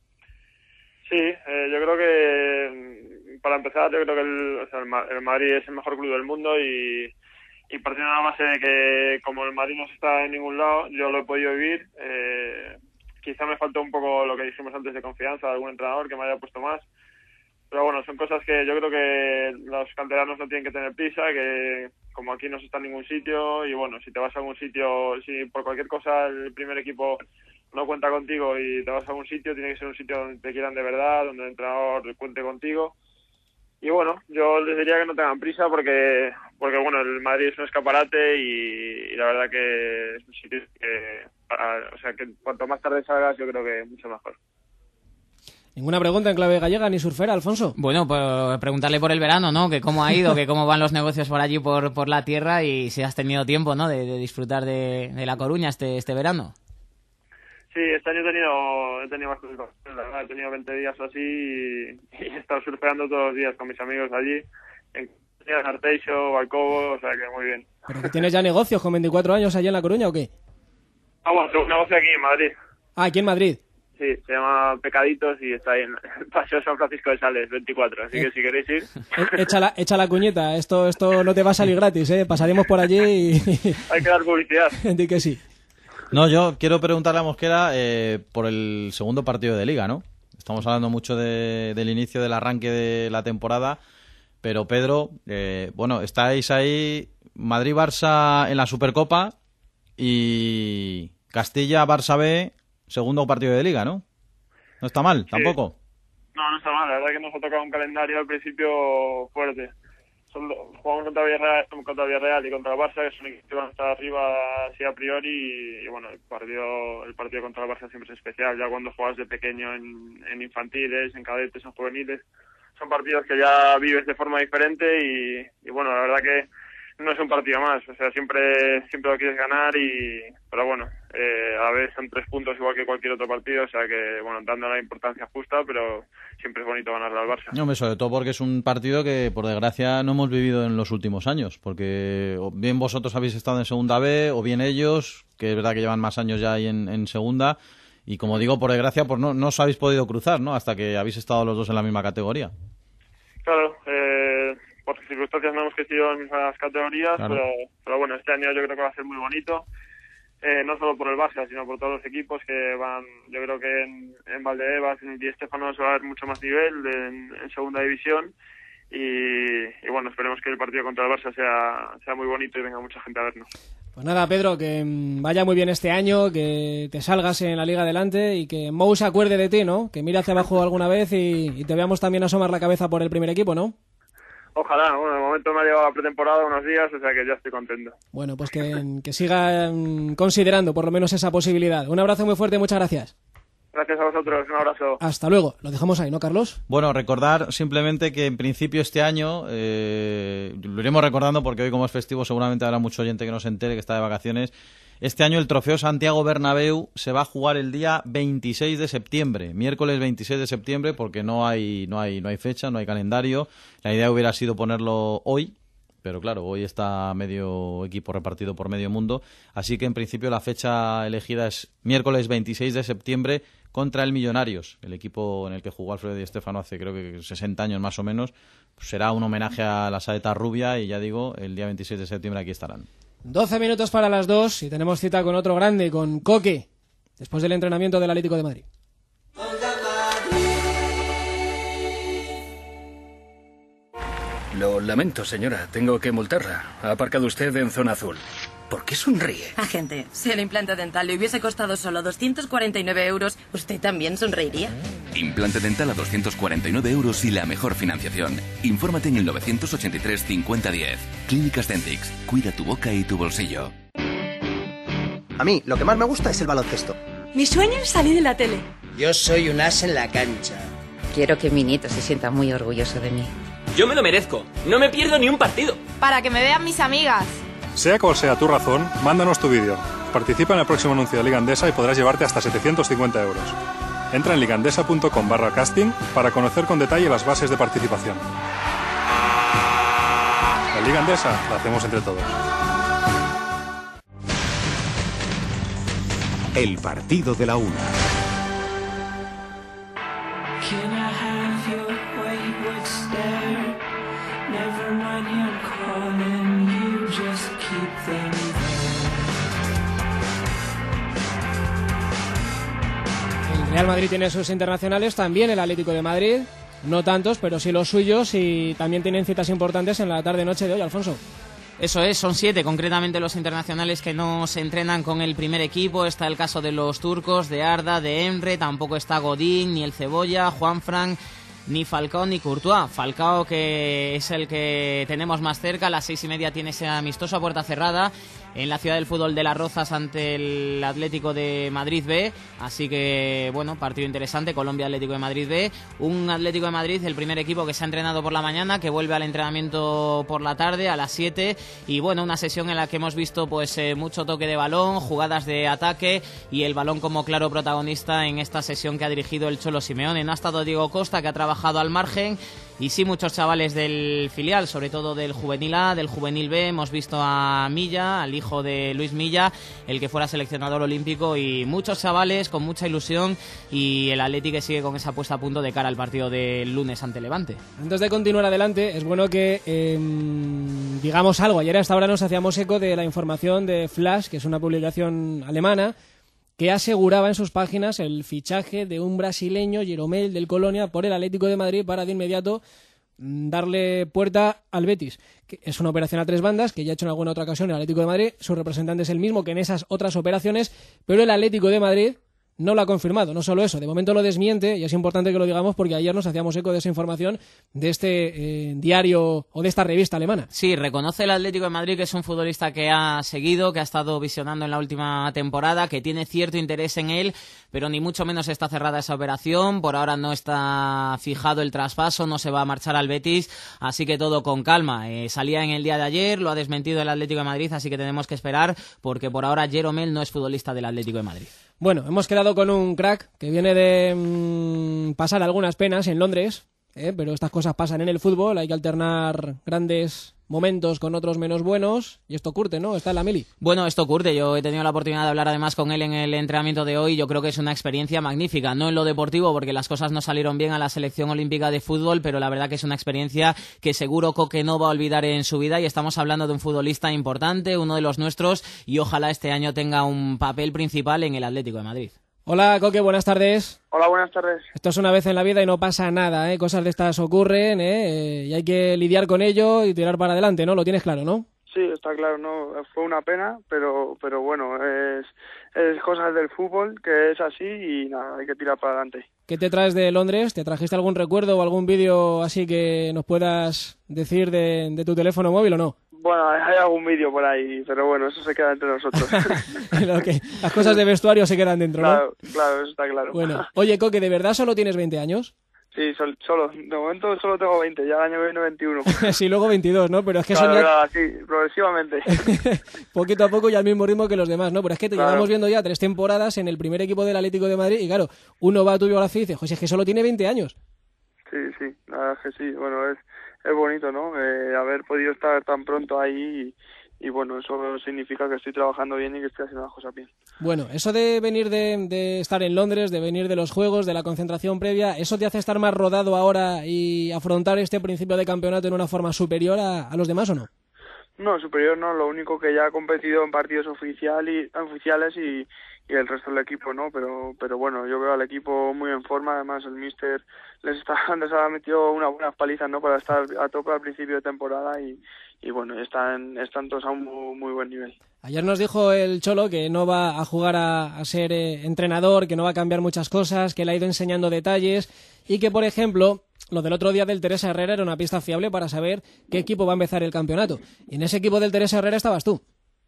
Sí, eh, yo creo que para empezar yo creo que el, o sea, el Madrid es el mejor club del mundo y y partiendo de la base de que como el Madrid no está en ningún lado, yo lo he podido vivir. Eh, quizá me faltó un poco lo que dijimos antes de confianza de algún entrenador que me haya puesto más. Pero bueno, son cosas que yo creo que los canteranos no tienen que tener prisa, que como aquí no se está en ningún sitio y bueno, si te vas a algún sitio, si por cualquier cosa el primer equipo no cuenta contigo y te vas a algún sitio, tiene que ser un sitio donde te quieran de verdad, donde el entrenador cuente contigo. Y bueno, yo les diría que no tengan prisa porque porque bueno, el Madrid es un escaparate y, y la verdad que es un sitio que, a, o sea, sea, que cuanto más tarde salgas, yo creo que mucho mejor. ¿Ninguna pregunta en clave gallega ni surfera, Alfonso? Bueno, pues preguntarle por el verano, ¿no? Que cómo ha ido, que cómo van los negocios por allí, por, por la tierra, y si has tenido tiempo, ¿no? De, de disfrutar de, de La Coruña este, este verano. Sí, este año he tenido, he tenido más cosas, la verdad, he tenido veinte días o así y, y he estado surfeando todos los días con mis amigos allí, en Arteixo, Balcobo, o sea que muy bien. ¿Pero que tienes ya negocios con veinticuatro años allí en La Coruña o qué? Ah, bueno, tengo un negocio aquí en Madrid. Ah, aquí en Madrid. Sí, se llama Pecaditos y está ahí en el Paseo San Francisco de Sales, veinticuatro, así que si queréis ir... Echa la, echa la cuñeta, esto, esto no te va a salir gratis, ¿eh? Pasaremos por allí y... Hay que dar publicidad. Di que sí. No, yo quiero preguntarle a Mosquera eh, por el segundo partido de Liga, ¿no? Estamos hablando mucho de, del inicio del arranque de la temporada, pero Pedro, eh, bueno, estáis ahí Madrid-Barça en la Supercopa y Castilla-Barça B, segundo partido de Liga, ¿no? No está mal, sí. Tampoco. No, no está mal, la verdad que nos ha tocado un calendario al principio fuerte. Son, jugamos contra Villarreal, contra Villarreal y contra el Barça, que son equipos que van a estar arriba así a priori, y, y bueno, el partido el partido contra el Barça siempre es especial, ya cuando juegas de pequeño en, en infantiles, en cadetes, en juveniles, son partidos que ya vives de forma diferente y, y bueno, la verdad que no es un partido más, o sea, siempre siempre lo quieres ganar, y pero bueno, eh, a la vez son tres puntos igual que cualquier otro partido, o sea que, bueno, dando la importancia justa, pero siempre es bonito ganarle al Barça. No, sobre todo porque es un partido que, por desgracia, no hemos vivido en los últimos años, porque bien vosotros habéis estado en Segunda B, o bien ellos, que es verdad que llevan más años ya ahí en, en Segunda, y como digo, por desgracia, pues no, no os habéis podido cruzar, ¿no?, hasta que habéis estado los dos en la misma categoría. Claro, eh... por circunstancias no hemos crecido en mismas categorías, claro. pero, pero bueno, este año yo creo que va a ser muy bonito, eh, no solo por el Barça, sino por todos los equipos que van, yo creo que en, en Valdebebas, en Di Stéfano se va a ver mucho más nivel en, en segunda división, y, y bueno, esperemos que el partido contra el Barça sea, sea muy bonito y venga mucha gente a vernos. Pues nada, Pedro, que vaya muy bien este año, que te salgas en la Liga adelante y que Mou se acuerde de ti, ¿no? Que mire hacia abajo alguna vez y, y te veamos también asomar la cabeza por el primer equipo, ¿no? Ojalá, bueno, de momento me ha llevado la pretemporada unos días, o sea que ya estoy contento. Bueno, pues que, que sigan considerando por lo menos esa posibilidad. Un abrazo muy fuerte y muchas gracias. Gracias a vosotros, un abrazo. Hasta luego. Lo dejamos ahí, ¿no, Carlos? Bueno, recordar simplemente que en principio este año, eh, lo iremos recordando porque hoy como es festivo seguramente habrá mucho oyente que no se entere que está de vacaciones. Este año el trofeo Santiago Bernabéu se va a jugar el día veintiséis de septiembre, miércoles veintiséis de septiembre, porque no hay, no hay, no hay fecha, no hay calendario. La idea hubiera sido ponerlo hoy, pero claro, hoy está medio equipo repartido por medio mundo, así que en principio la fecha elegida es miércoles veintiséis de septiembre contra el Millonarios, el equipo en el que jugó Alfredo Di Stéfano hace creo que sesenta años más o menos. Pues será un homenaje a la saeta rubia y ya digo, el día veintiséis de septiembre aquí estarán. doce minutos para las dos y tenemos cita con otro grande, con Coque, después del entrenamiento del Atlético de Madrid. Lo lamento, señora. Tengo que multarla. Ha aparcado usted en zona azul. ¿Por qué sonríe? Agente, si el implante dental le hubiese costado solo doscientos cuarenta y nueve euros, ¿usted también sonreiría? Implante dental a doscientos cuarenta y nueve euros y la mejor financiación. Infórmate en el novecientos ochenta y tres cincuenta diez. Clínicas Dentix. Cuida tu boca y tu bolsillo. A mí, lo que más me gusta es el baloncesto. Mi sueño es salir en la tele. Yo soy un as en la cancha. Quiero que mi nieto se sienta muy orgulloso de mí. Yo me lo merezco. No me pierdo ni un partido. Para que me vean mis amigas. Sea cual sea tu razón, mándanos tu vídeo. Participa en el próximo anuncio de Liga Endesa y podrás llevarte hasta setecientos cincuenta euros. Entra en ligandesa.com barra casting para conocer con detalle las bases de participación. La Liga Endesa la hacemos entre todos. El partido de la una. El Real Madrid tiene sus internacionales, también el Atlético de Madrid, no tantos, pero sí los suyos, y también tienen citas importantes en la tarde-noche de hoy, Alfonso. Eso es, son siete concretamente los internacionales que no se entrenan con el primer equipo. Está el caso de los turcos, de Arda, de Emre, tampoco está Godín, ni el Cebolla, Juanfran, ni Falcao ni Courtois. Falcao, que es el que tenemos más cerca, a las seis y media tiene ese amistoso a puerta cerrada en la Ciudad del Fútbol de Las Rozas ante el Atlético de Madrid B, así que bueno, partido interesante, Colombia Atlético de Madrid B, un Atlético de Madrid, el primer equipo que se ha entrenado por la mañana, que vuelve al entrenamiento por la tarde a las siete, y bueno, una sesión en la que hemos visto pues eh, mucho toque de balón, jugadas de ataque y el balón como claro protagonista en esta sesión que ha dirigido el Cholo Simeone. No ha estado Diego Costa, que ha trabajado al margen, y sí muchos chavales del filial, sobre todo del Juvenil A, del Juvenil B. Hemos visto a Milla, al hijo de Luis Milla, el que fuera seleccionador olímpico, y muchos chavales con mucha ilusión, y el Atleti que sigue con esa puesta a punto de cara al partido del lunes ante Levante. Antes de continuar adelante, es bueno que eh, digamos algo. Ayer hasta ahora nos hacíamos eco de la información de Flash, que es una publicación alemana, que aseguraba en sus páginas el fichaje de un brasileño, Jeromel, del Colonia, por el Atlético de Madrid para de inmediato darle puerta al Betis. Que es una operación a tres bandas, que ya ha hecho en alguna otra ocasión el Atlético de Madrid. Su representante es el mismo que en esas otras operaciones, pero el Atlético de Madrid no lo ha confirmado. No solo eso, de momento lo desmiente, y es importante que lo digamos porque ayer nos hacíamos eco de esa información de este eh, diario o de esta revista alemana. Sí, reconoce el Atlético de Madrid que es un futbolista que ha seguido, que ha estado visionando en la última temporada, que tiene cierto interés en él, pero ni mucho menos está cerrada esa operación. Por ahora no está fijado el traspaso, no se va a marchar al Betis, así que todo con calma. Eh, salía en el día de ayer, lo ha desmentido el Atlético de Madrid, así que tenemos que esperar, porque por ahora Jeromel no es futbolista del Atlético de Madrid. Bueno, hemos quedado con un crack que viene de mmm, pasar algunas penas en Londres, ¿eh? Pero estas cosas pasan en el fútbol, hay que alternar grandes momentos con otros menos buenos, y esto curte, ¿no? Está en la mili. Bueno, esto curte, yo he tenido la oportunidad de hablar además con él en el entrenamiento de hoy. Yo creo que es una experiencia magnífica, no en lo deportivo porque las cosas no salieron bien a la selección olímpica de fútbol, pero la verdad que es una experiencia que seguro Coque no va a olvidar en su vida, y estamos hablando de un futbolista importante, uno de los nuestros, y ojalá este año tenga un papel principal en el Atlético de Madrid. Hola, Coque, buenas tardes. Hola, buenas tardes. Esto es una vez en la vida y no pasa nada, ¿eh? Cosas de estas ocurren, ¿eh? Y hay que lidiar con ello y tirar para adelante, ¿no? Lo tienes claro, ¿no? Sí, está claro, no fue una pena, pero pero bueno, es, es cosas del fútbol, que es así, y nada, hay que tirar para adelante. ¿Qué te traes de Londres? ¿Te trajiste algún recuerdo o algún vídeo así que nos puedas decir de, de tu teléfono móvil o no? Bueno, hay algún vídeo por ahí, pero bueno, eso se queda entre nosotros. Lo que, las cosas de vestuario se quedan dentro, ¿no? Claro, claro, eso está claro. Bueno, oye, Coque, ¿de verdad solo tienes veinte años? Sí, sol, solo, de momento solo tengo veinte, ya el año que viene veintiuno. Sí, luego veintidós, ¿no? Pero es que claro, son ya... claro, sí, progresivamente. Poquito a poco y al mismo ritmo que los demás, ¿no? Pero es que te Claro. llevamos viendo ya tres temporadas en el primer equipo del Atlético de Madrid y claro, uno va a tu biografía y dice, José, es que solo tiene veinte años. Sí, sí, la verdad es que sí, bueno, es, es bonito, ¿no? Eh, haber podido estar tan pronto ahí y, y bueno, eso significa que estoy trabajando bien y que estoy haciendo las cosas bien. Bueno, eso de venir de, de estar en Londres, de venir de los Juegos, de la concentración previa, ¿eso te hace estar más rodado ahora y afrontar este principio de campeonato en una forma superior a, a los demás o no? No, superior no, lo único que ya ha competido en partidos oficial y, oficiales y, y el resto del equipo, ¿no? Pero pero bueno, yo veo al equipo muy en forma, además el míster les, está, les ha metido unas buenas palizas, ¿no? Para estar a tope al principio de temporada y, y bueno, están, están todos a un muy, muy buen nivel. Ayer nos dijo el Cholo que no va a jugar a, a ser eh, entrenador, que no va a cambiar muchas cosas, que le ha ido enseñando detalles y que, por ejemplo, lo del otro día del Teresa Herrera era una pista fiable para saber qué equipo va a empezar el campeonato. Y en ese equipo del Teresa Herrera estabas tú.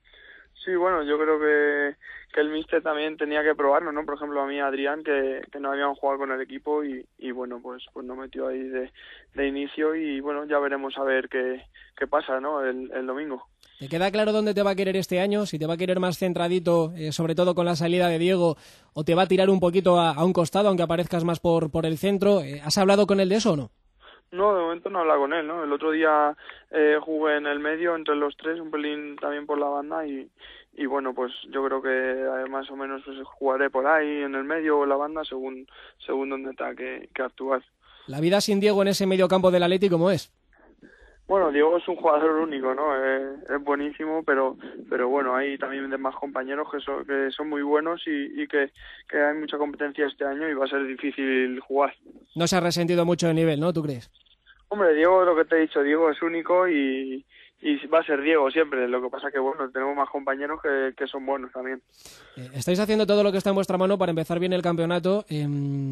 Sí, bueno, yo creo que, que el míster también tenía que probarlo, ¿no? Por ejemplo, a mí, Adrián, que, que no habían jugado con el equipo y, y bueno, pues pues nos metió ahí de, de inicio y bueno, ya veremos a ver qué, qué pasa, ¿no? El, el domingo. ¿Te queda claro dónde te va a querer este año? Si te va a querer más centradito, eh, sobre todo con la salida de Diego, o te va a tirar un poquito a, a un costado, aunque aparezcas más por, por el centro. Eh, ¿Has hablado con él de eso o no? No, de momento no he hablado con él, ¿no? El otro día eh, jugué en el medio entre los tres, un pelín también por la banda y, y bueno, pues yo creo que eh, más o menos pues, jugaré por ahí en el medio o en la banda según según donde tenga que, que actuar. La vida sin Diego en ese medio campo del Atleti, ¿cómo es? Bueno, Diego es un jugador único, ¿no? Eh, es buenísimo, pero pero bueno, hay también demás compañeros que son, que son muy buenos y, y que, que hay mucha competencia este año y va a ser difícil jugar. No se ha resentido mucho el nivel, ¿no? ¿Tú crees? Hombre, Diego, lo que te he dicho, Diego es único y, y va a ser Diego siempre. Lo que pasa que, bueno, tenemos más compañeros que, que son buenos también. Eh, estáis haciendo todo lo que está en vuestra mano para empezar bien el campeonato. Eh,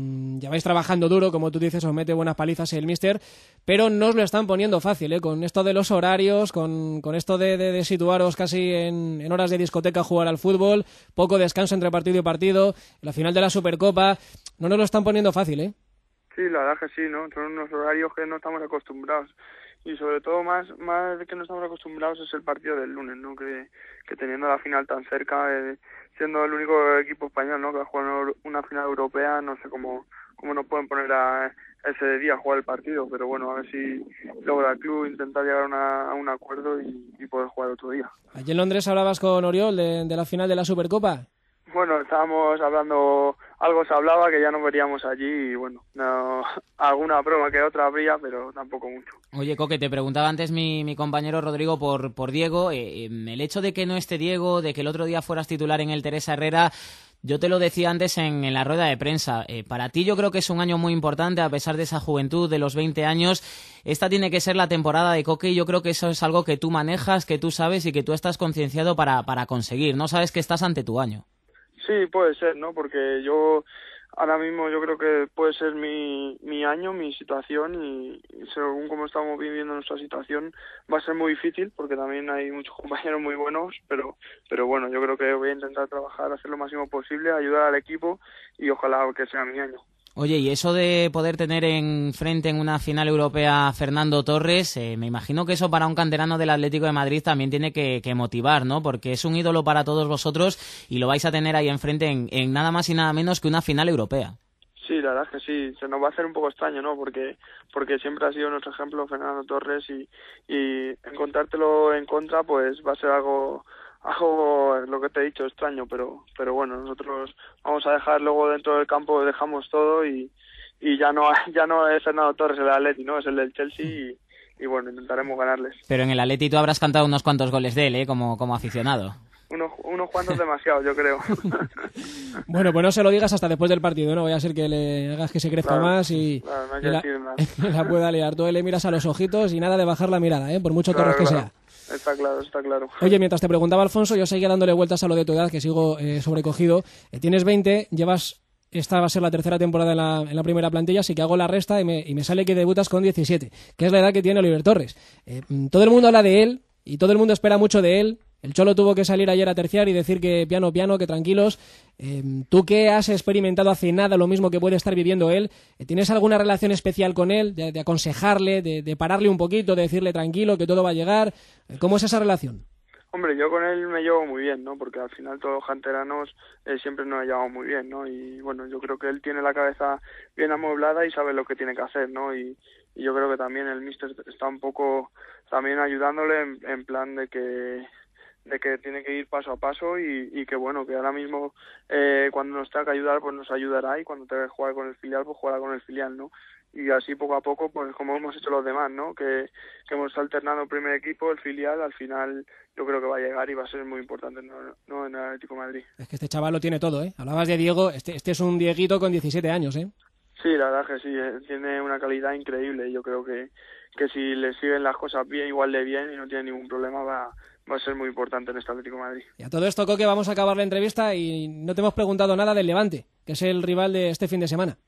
ya vais trabajando duro, como tú dices, os mete buenas palizas el míster, pero no os lo están poniendo fácil, ¿eh? Con esto de los horarios, con, con esto de, de, de situaros casi en, en horas de discoteca a jugar al fútbol, poco descanso entre partido y partido, la final de la Supercopa, no nos lo están poniendo fácil, ¿eh? Sí, la verdad que sí, ¿no? Son unos horarios que no estamos acostumbrados. Y sobre todo más más de que no estamos acostumbrados es el partido del lunes, ¿no? Que, que teniendo la final tan cerca, eh, siendo el único equipo español, ¿no? Que ha jugado una final europea, no sé cómo cómo nos pueden poner a ese día a jugar el partido, pero bueno, a ver si logra el club intentar llegar a, una, a un acuerdo y, y poder jugar otro día. ¿Allí en Londres hablabas con Oriol de, de la final de la Supercopa? Bueno, estábamos hablando, algo se hablaba que ya nos veríamos allí y bueno, no, alguna broma que otra habría, pero tampoco mucho. Oye, Coque, te preguntaba antes mi, mi compañero Rodrigo por, por Diego, eh, el hecho de que no esté Diego, de que el otro día fueras titular en el Teresa Herrera, yo te lo decía antes en, en la rueda de prensa, eh, para ti yo creo que es un año muy importante a pesar de esa juventud, de los veinte años, esta tiene que ser la temporada de Coque y yo creo que eso es algo que tú manejas, que tú sabes y que tú estás concienciado para, para conseguir, ¿no? Sabes que estás ante tu año. Sí, puede ser, ¿no? Porque yo ahora mismo yo creo que puede ser mi, mi año, mi situación y, y según como estamos viviendo nuestra situación va a ser muy difícil porque también hay muchos compañeros muy buenos, pero pero bueno, yo creo que voy a intentar trabajar, hacer lo máximo posible, ayudar al equipo y ojalá que sea mi año. Oye, y eso de poder tener enfrente en una final europea a Fernando Torres, eh, me imagino que eso para un canterano del Atlético de Madrid también tiene que, que motivar, ¿no? Porque es un ídolo para todos vosotros y lo vais a tener ahí enfrente en, en nada más y nada menos que una final europea. Sí, la verdad es que sí, se nos va a hacer un poco extraño, ¿no? Porque porque siempre ha sido nuestro ejemplo Fernando Torres y, y encontrártelo en contra pues va a ser algo... algo, lo que te he dicho, extraño, pero pero bueno, nosotros vamos a dejar luego dentro del campo, dejamos todo y, y ya no ya no es Fernando Torres el Atleti, ¿no? Es el del Chelsea y, y bueno, intentaremos ganarles. Pero en el Atleti tú habrás cantado unos cuantos goles de él, ¿eh? Como, como aficionado. Unos, unos cuantos demasiados, yo creo. Bueno, pues no se lo digas hasta después del partido, ¿no? Vaya a ser que le hagas que se crezca Claro, más y, claro, no hay que y la, decir nada. la pueda liar. Tú le miras a los ojitos y nada de bajar la mirada, ¿eh? Por mucho Claro, Torres que claro. sea. Está claro, está claro. Oye, mientras te preguntaba Alfonso, yo seguía dándole vueltas a lo de tu edad, que sigo eh, sobrecogido. Eh, tienes veinte, llevas... Esta va a ser la tercera temporada en la, en la primera plantilla, así que hago la resta y me, y me sale que debutas con diecisiete, que es la edad que tiene Oliver Torres. Eh, todo el mundo habla de él y todo el mundo espera mucho de él. El Cholo tuvo que salir ayer a terciar y decir que piano, piano, que tranquilos. Eh, tú que has experimentado hace nada lo mismo que puede estar viviendo él, ¿tienes alguna relación especial con él? De, de aconsejarle, de, de pararle un poquito, de decirle tranquilo, que todo va a llegar. ¿Cómo es esa relación? Hombre, yo con él me llevo muy bien, ¿no? Porque al final todos los canteranos eh, siempre nos llevamos muy bien, ¿no? Y bueno, yo creo que él tiene la cabeza bien amueblada y sabe lo que tiene que hacer, ¿no? Y, y yo creo que también el míster está un poco también ayudándole en, en plan de que de que tiene que ir paso a paso y, y que bueno, que ahora mismo eh, cuando nos tenga que ayudar pues nos ayudará y cuando tenga que jugar con el filial pues jugará con el filial, ¿no? Y así poco a poco pues como hemos hecho los demás, ¿no? Que, que hemos alternado el primer equipo, el filial, al final yo creo que va a llegar y va a ser muy importante, ¿no? ¿no? En el Atlético de Madrid. Es que este chaval lo tiene todo, ¿eh? Hablabas de Diego, este, este es un Dieguito con diecisiete años, ¿eh? Sí, la verdad que sí, eh, tiene una calidad increíble y yo creo que, que si le siguen las cosas bien, igual de bien y no tiene ningún problema va, va a ser muy importante en este Atlético de Madrid. Y a todo esto, Coque, vamos a acabar la entrevista y no te hemos preguntado nada del Levante, que es el rival de este fin de semana.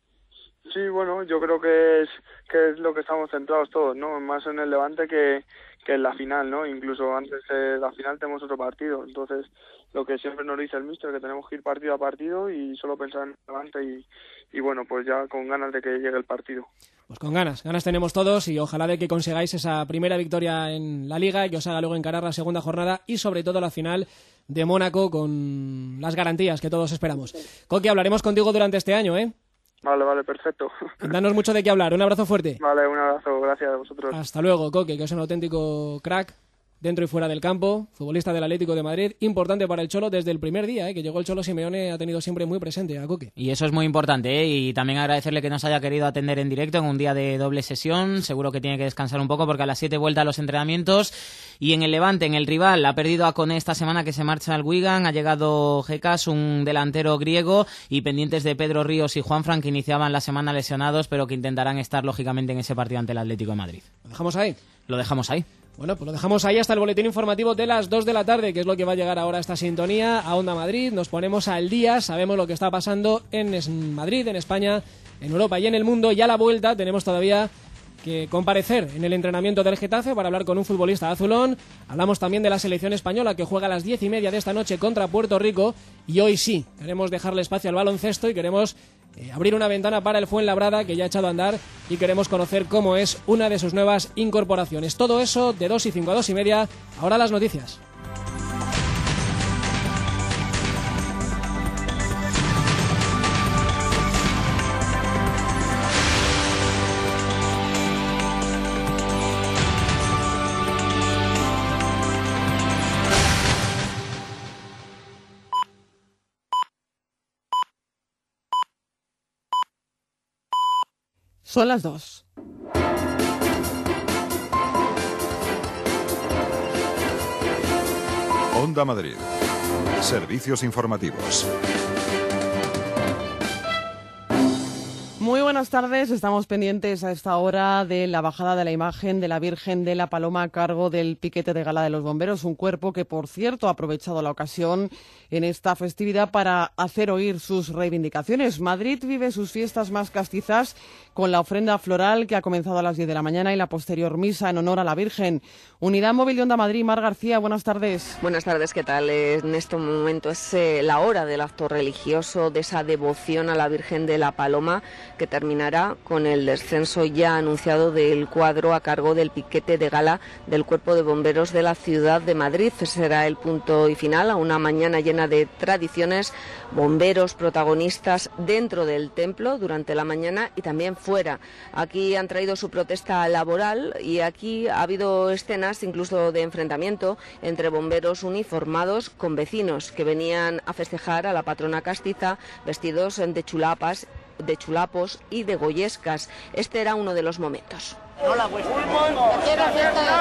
Sí, bueno, yo creo que es que es lo que estamos centrados todos, ¿no? Más en el Levante que, que en la final, ¿no? Incluso antes de la final tenemos otro partido. Entonces, lo que siempre nos dice el míster, que tenemos que ir partido a partido y solo pensar en el Levante y, y bueno, pues ya con ganas de que llegue el partido. Pues con ganas, ganas tenemos todos y ojalá de que consigáis esa primera victoria en la Liga y que os haga luego encarar la segunda jornada y sobre todo la final de Mónaco con las garantías que todos esperamos. Coque, hablaremos contigo durante este año, ¿eh? Vale, vale, perfecto. Danos mucho de qué hablar. Un abrazo fuerte. Vale, un abrazo. Gracias a vosotros. Hasta luego, Coque, que es un auténtico crack dentro y fuera del campo, futbolista del Atlético de Madrid, importante para el Cholo desde el primer día, ¿eh? Que llegó el Cholo Simeone, ha tenido siempre muy presente a Coque. Y eso es muy importante, ¿eh? Y también agradecerle que nos haya querido atender en directo en un día de doble sesión, seguro que tiene que descansar un poco porque a las siete vuelta a los entrenamientos. Y en el Levante, en el rival, ha perdido a Koné esta semana que se marcha al Wigan, ha llegado Gekas, un delantero griego, y pendientes de Pedro Ríos y Juanfran, que iniciaban la semana lesionados, pero que intentarán estar lógicamente en ese partido ante el Atlético de Madrid. Lo dejamos ahí. lo dejamos ahí. Bueno, pues lo dejamos ahí hasta el boletín informativo de las dos de la tarde, que es lo que va a llegar ahora a esta sintonía, a Onda Madrid. Nos ponemos al día, sabemos lo que está pasando en Madrid, en España, en Europa y en el mundo. Y a la vuelta tenemos todavía que comparecer en el entrenamiento del Getafe para hablar con un futbolista azulón. Hablamos también de la selección española, que juega a las diez y media de esta noche contra Puerto Rico. Y hoy sí, queremos dejarle espacio al baloncesto y queremos eh, abrir una ventana para el Fuenlabrada, que ya ha echado a andar, y queremos conocer cómo es una de sus nuevas incorporaciones. Todo eso de dos y cinco a dos y media. Ahora las noticias. Son las dos. Onda Madrid. Servicios informativos. Muy buenas tardes, estamos pendientes a esta hora de la bajada de la imagen de la Virgen de la Paloma a cargo del piquete de gala de los bomberos, un cuerpo que, por cierto, ha aprovechado la ocasión en esta festividad para hacer oír sus reivindicaciones. Madrid vive sus fiestas más castizas con la ofrenda floral que ha comenzado a las diez de la mañana y la posterior misa en honor a la Virgen. Unidad Móvil de Onda Madrid, Mar García, buenas tardes. Buenas tardes, ¿qué tal? En este momento es eh, la hora del acto religioso, de esa devoción a la Virgen de la Paloma, que terminará con el descenso ya anunciado del cuadro a cargo del piquete de gala del Cuerpo de Bomberos de la ciudad de Madrid. Será el punto y final a una mañana llena de tradiciones, bomberos protagonistas dentro del templo durante la mañana y también fuera. Aquí han traído su protesta laboral y aquí ha habido escenas incluso de enfrentamiento entre bomberos uniformados con vecinos que venían a festejar a la patrona castiza vestidos de chulapas de chulapos y de goyescas. Este era uno de los momentos. No la vuestra. Quiero fiesta de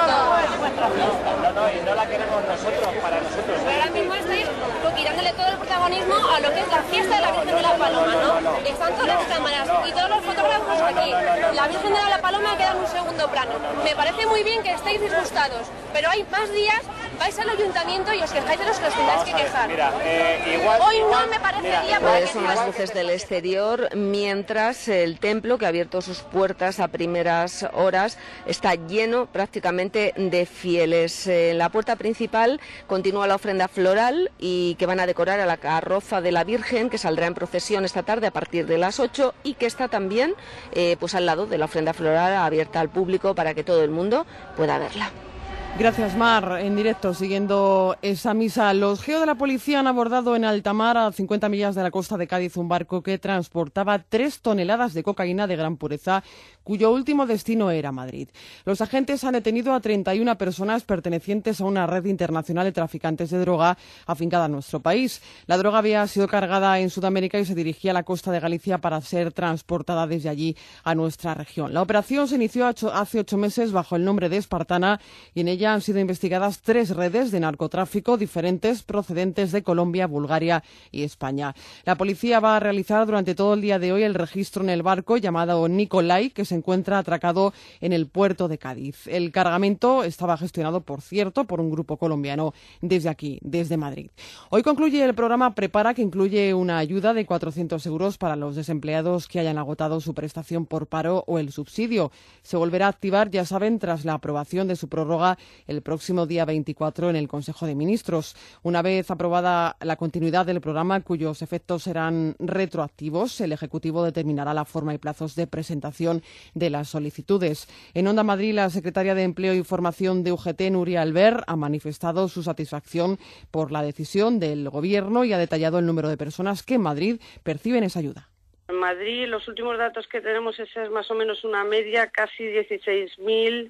todo. No, no, y no la queremos nosotros, para nosotros. Pero ahora mismo estáis quitándole todo el protagonismo a lo que es la fiesta de la Virgen de la Paloma, ¿no? Están todas las cámaras y todos los fotógrafos aquí. La Virgen de la Paloma queda en un segundo plano. Me parece muy bien que estéis disgustados, pero hay más días, vais al ayuntamiento y os quejáis de los que os tengáis que quejar. Mira, eh, igual, Hoy igual, no me parece mira, día para pues son las luces del exterior, mientras el templo, que ha abierto sus puertas a primeras horas, está lleno prácticamente de fieles. En la puerta principal continúa la ofrenda floral y que van a decorar a la carroza de la Virgen, que saldrá en procesión esta tarde a partir de las ocho y que está también eh, pues al lado de la ofrenda floral abierta al público para que todo el mundo pueda verla. Gracias, Mar. En directo, siguiendo esa misa. Los G E O de la policía han abordado en alta mar, a cincuenta millas de la costa de Cádiz, un barco que transportaba tres toneladas de cocaína de gran pureza, cuyo último destino era Madrid. Los agentes han detenido a treinta y una personas pertenecientes a una red internacional de traficantes de droga afincada en nuestro país. La droga había sido cargada en Sudamérica y se dirigía a la costa de Galicia para ser transportada desde allí a nuestra región. La operación se inició hace ocho meses bajo el nombre de Espartana y en ella han sido investigadas tres redes de narcotráfico diferentes procedentes de Colombia, Bulgaria y España. La policía va a realizar durante todo el día de hoy el registro en el barco llamado Nicolai, que se encuentra atracado en el puerto de Cádiz. El cargamento estaba gestionado, por cierto, por un grupo colombiano desde aquí, desde Madrid. Hoy concluye el programa Prepara, que incluye una ayuda de cuatrocientos euros para los desempleados que hayan agotado su prestación por paro o el subsidio. Se volverá a activar, ya saben, tras la aprobación de su prórroga el próximo día veinticuatro en el Consejo de Ministros. Una vez aprobada la continuidad del programa, cuyos efectos serán retroactivos, el Ejecutivo determinará la forma y plazos de presentación de las solicitudes. En Onda Madrid, la secretaria de Empleo y Formación de U G T, Nuria Albert, ha manifestado su satisfacción por la decisión del Gobierno y ha detallado el número de personas que en Madrid perciben esa ayuda. En Madrid, los últimos datos que tenemos es más o menos una media, casi dieciséis mil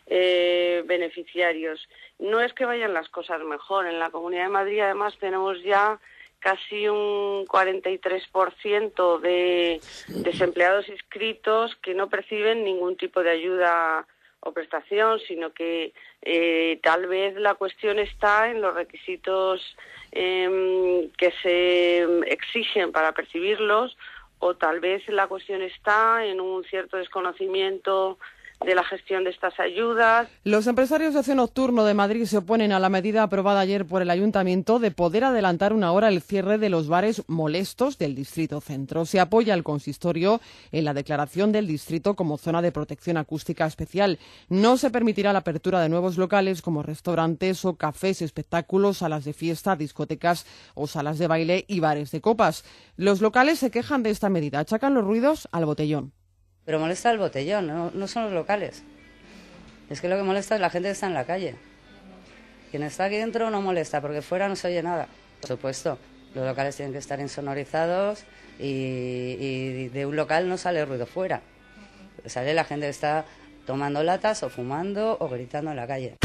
Eh, beneficiarios. No es que vayan las cosas mejor. En la Comunidad de Madrid, además, tenemos ya casi un cuarenta y tres por ciento de desempleados inscritos que no perciben ningún tipo de ayuda o prestación, sino que eh, tal vez la cuestión está en los requisitos eh, que se exigen para percibirlos, o tal vez la cuestión está en un cierto desconocimiento de la gestión de estas ayudas. Los empresarios de ocio nocturno de Madrid se oponen a la medida aprobada ayer por el Ayuntamiento de poder adelantar una hora el cierre de los bares molestos del Distrito Centro. Se apoya al consistorio en la declaración del distrito como zona de protección acústica especial. No se permitirá la apertura de nuevos locales como restaurantes o cafés, espectáculos, salas de fiesta, discotecas o salas de baile y bares de copas. Los locales se quejan de esta medida, achacan los ruidos al botellón. Pero molesta el botellón, no, no son los locales. Es que lo que molesta es la gente que está en la calle. Quien está aquí dentro no molesta, porque fuera no se oye nada. Por supuesto, los locales tienen que estar insonorizados y, y de un local no sale ruido fuera. Sale la gente que está tomando latas o fumando o gritando en la calle.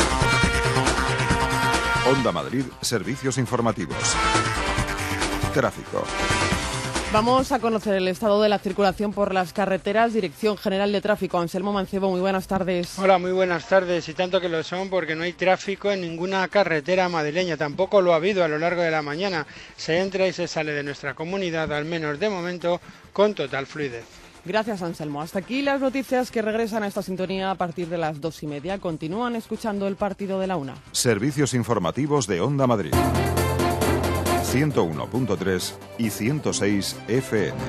Onda Madrid, servicios informativos. Tráfico. Vamos a conocer el estado de la circulación por las carreteras. Dirección General de Tráfico, Anselmo Mancebo, muy buenas tardes. Hola, muy buenas tardes, y tanto que lo son porque no hay tráfico en ninguna carretera madrileña, tampoco lo ha habido a lo largo de la mañana. Se entra y se sale de nuestra comunidad, al menos de momento, con total fluidez. Gracias, Anselmo. Hasta aquí las noticias que regresan a esta sintonía a partir de las dos y media. Continúan escuchando el partido de la una. Servicios informativos de Onda Madrid. ciento uno punto tres y ciento seis F M.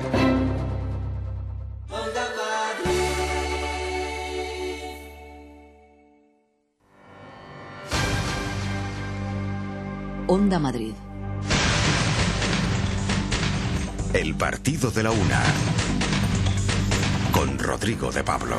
Onda Madrid. El partido de la una. Con Rodrigo de Pablo.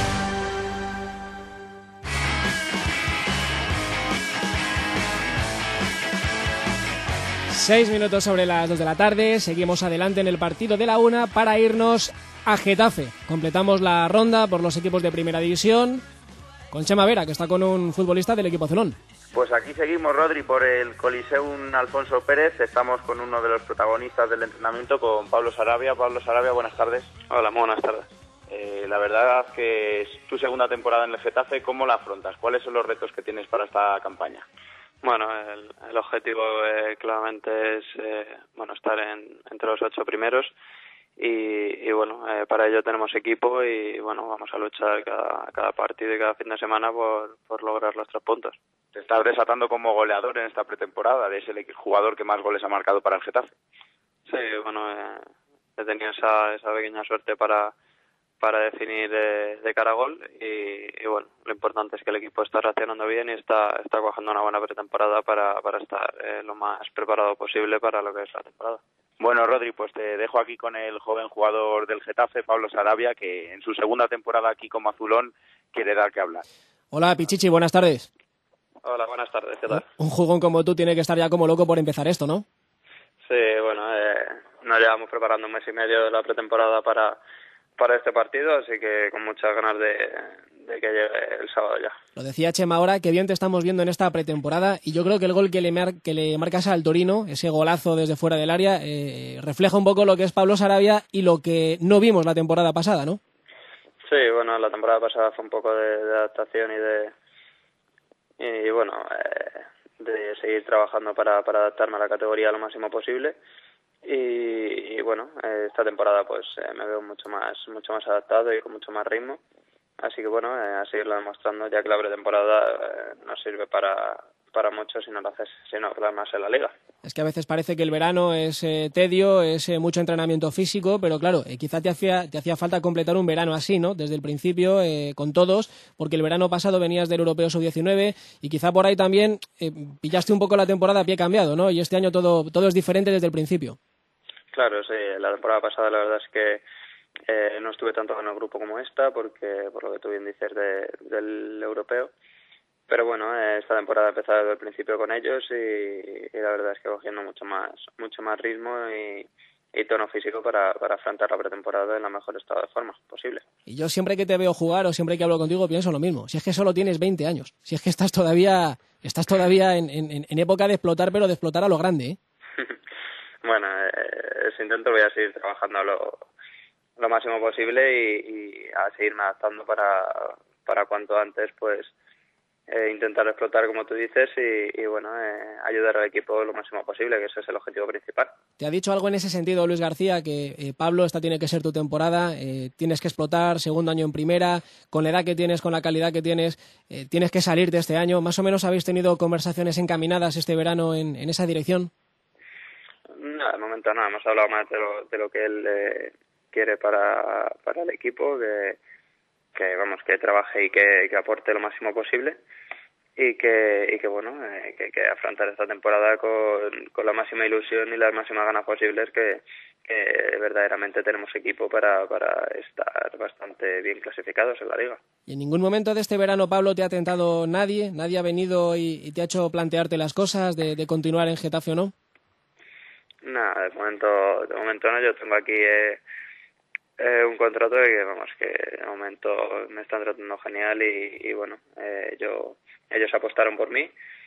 Seis minutos sobre las dos de la tarde, seguimos adelante en el partido de la una para irnos a Getafe. Completamos la ronda por los equipos de primera división con Chema Vera, que está con un futbolista del equipo azulón. Pues aquí seguimos, Rodri, por el Coliseum Alfonso Pérez. Estamos con uno de los protagonistas del entrenamiento, con Pablo Sarabia. Pablo Sarabia, buenas tardes. Hola, muy buenas tardes. Eh, la verdad que es tu segunda temporada en el Getafe. ¿Cómo la afrontas? ¿Cuáles son los retos que tienes para esta campaña? Bueno, el, el objetivo eh, claramente es eh, bueno estar en, entre los ocho primeros y, y bueno, eh, para ello tenemos equipo y bueno, vamos a luchar cada, cada partido y cada fin de semana por, por lograr los tres puntos. Te estás desatando como goleador en esta pretemporada, eres el jugador que más goles ha marcado para el Getafe. Sí, bueno, eh, he tenido esa, esa pequeña suerte para para definir de, de cara a gol y, y bueno, lo importante es que el equipo está reaccionando bien y está está cuajando una buena pretemporada para, para estar eh, lo más preparado posible para lo que es la temporada. Bueno, Rodri, pues te dejo aquí con el joven jugador del Getafe, Pablo Sarabia, que en su segunda temporada aquí como azulón quiere dar que hablar. Hola, Pichichi, buenas tardes. Hola, buenas tardes, ¿qué tal? Un jugón como tú tiene que estar ya como loco por empezar esto, ¿no? Sí, bueno, eh, nos llevamos preparando un mes y medio de la pretemporada para para este partido, así que con muchas ganas de, de que llegue el sábado ya. Lo decía Chema ahora, que bien te estamos viendo en esta pretemporada, y yo creo que el gol que le, mar que le marcas al Torino, ese golazo desde fuera del área, eh, refleja un poco lo que es Pablo Sarabia y lo que no vimos la temporada pasada, ¿no? Sí, bueno, la temporada pasada fue un poco de, de adaptación y de y bueno, eh, de seguir trabajando para, para adaptarme a la categoría lo máximo posible. Y, y bueno, eh, esta temporada pues eh, me veo mucho más mucho más adaptado y con mucho más ritmo, así que bueno, eh, a seguirlo demostrando, ya que la pretemporada eh, no sirve para para mucho si no lo haces, si no más en la liga. Es que a veces parece que el verano es eh, tedio, es eh, mucho entrenamiento físico, pero claro, eh, quizá te hacía te hacía falta completar un verano así, ¿no? Desde el principio, eh, con todos, porque el verano pasado venías del Europeo sub diecinueve y quizá por ahí también eh, pillaste un poco la temporada a pie cambiado, ¿no? Y este año todo todo es diferente desde el principio. Claro, sí, la temporada pasada la verdad es que eh, no estuve tanto en el grupo como esta, porque por lo que tú bien dices de, del europeo, pero bueno, eh, esta temporada he empezado desde el principio con ellos y, y la verdad es que cogiendo mucho más mucho más ritmo y, y tono físico para, para afrontar la pretemporada en la mejor estado de forma posible. Y yo siempre que te veo jugar o siempre que hablo contigo pienso lo mismo, si es que solo tienes veinte años, si es que estás todavía estás todavía en, en, en época de explotar, pero de explotar a lo grande, ¿eh? Bueno, eh, ese intento voy a seguir trabajando lo, lo máximo posible y, y a seguirme adaptando para, para cuanto antes pues eh, intentar explotar, como tú dices, y, y bueno, eh, ayudar al equipo lo máximo posible, que ese es el objetivo principal. ¿Te ha dicho algo en ese sentido, Luis García, que eh, Pablo, esta tiene que ser tu temporada, eh, tienes que explotar, segundo año en primera, con la edad que tienes, con la calidad que tienes, eh, tienes que salir de este año? ¿Más o menos habéis tenido conversaciones encaminadas este verano en, en esa dirección? No, de momento no, hemos hablado más de lo, de lo que él eh, quiere para, para el equipo, que, que vamos, que trabaje y que, que aporte lo máximo posible. Y que, y que bueno, eh, que hay que afrontar esta temporada con, con la máxima ilusión y las máximas ganas posibles, que, que verdaderamente tenemos equipo para, para estar bastante bien clasificados en la Liga. ¿Y en ningún momento de este verano, Pablo, te ha tentado nadie? ¿Nadie ha venido y, y te ha hecho plantearte las cosas de, de continuar en Getafe o no? Nada, de momento, de momento no. Yo tengo aquí eh, eh, un contrato de que, vamos, que de momento me están tratando genial y, y bueno, eh, yo... ellos apostaron por mí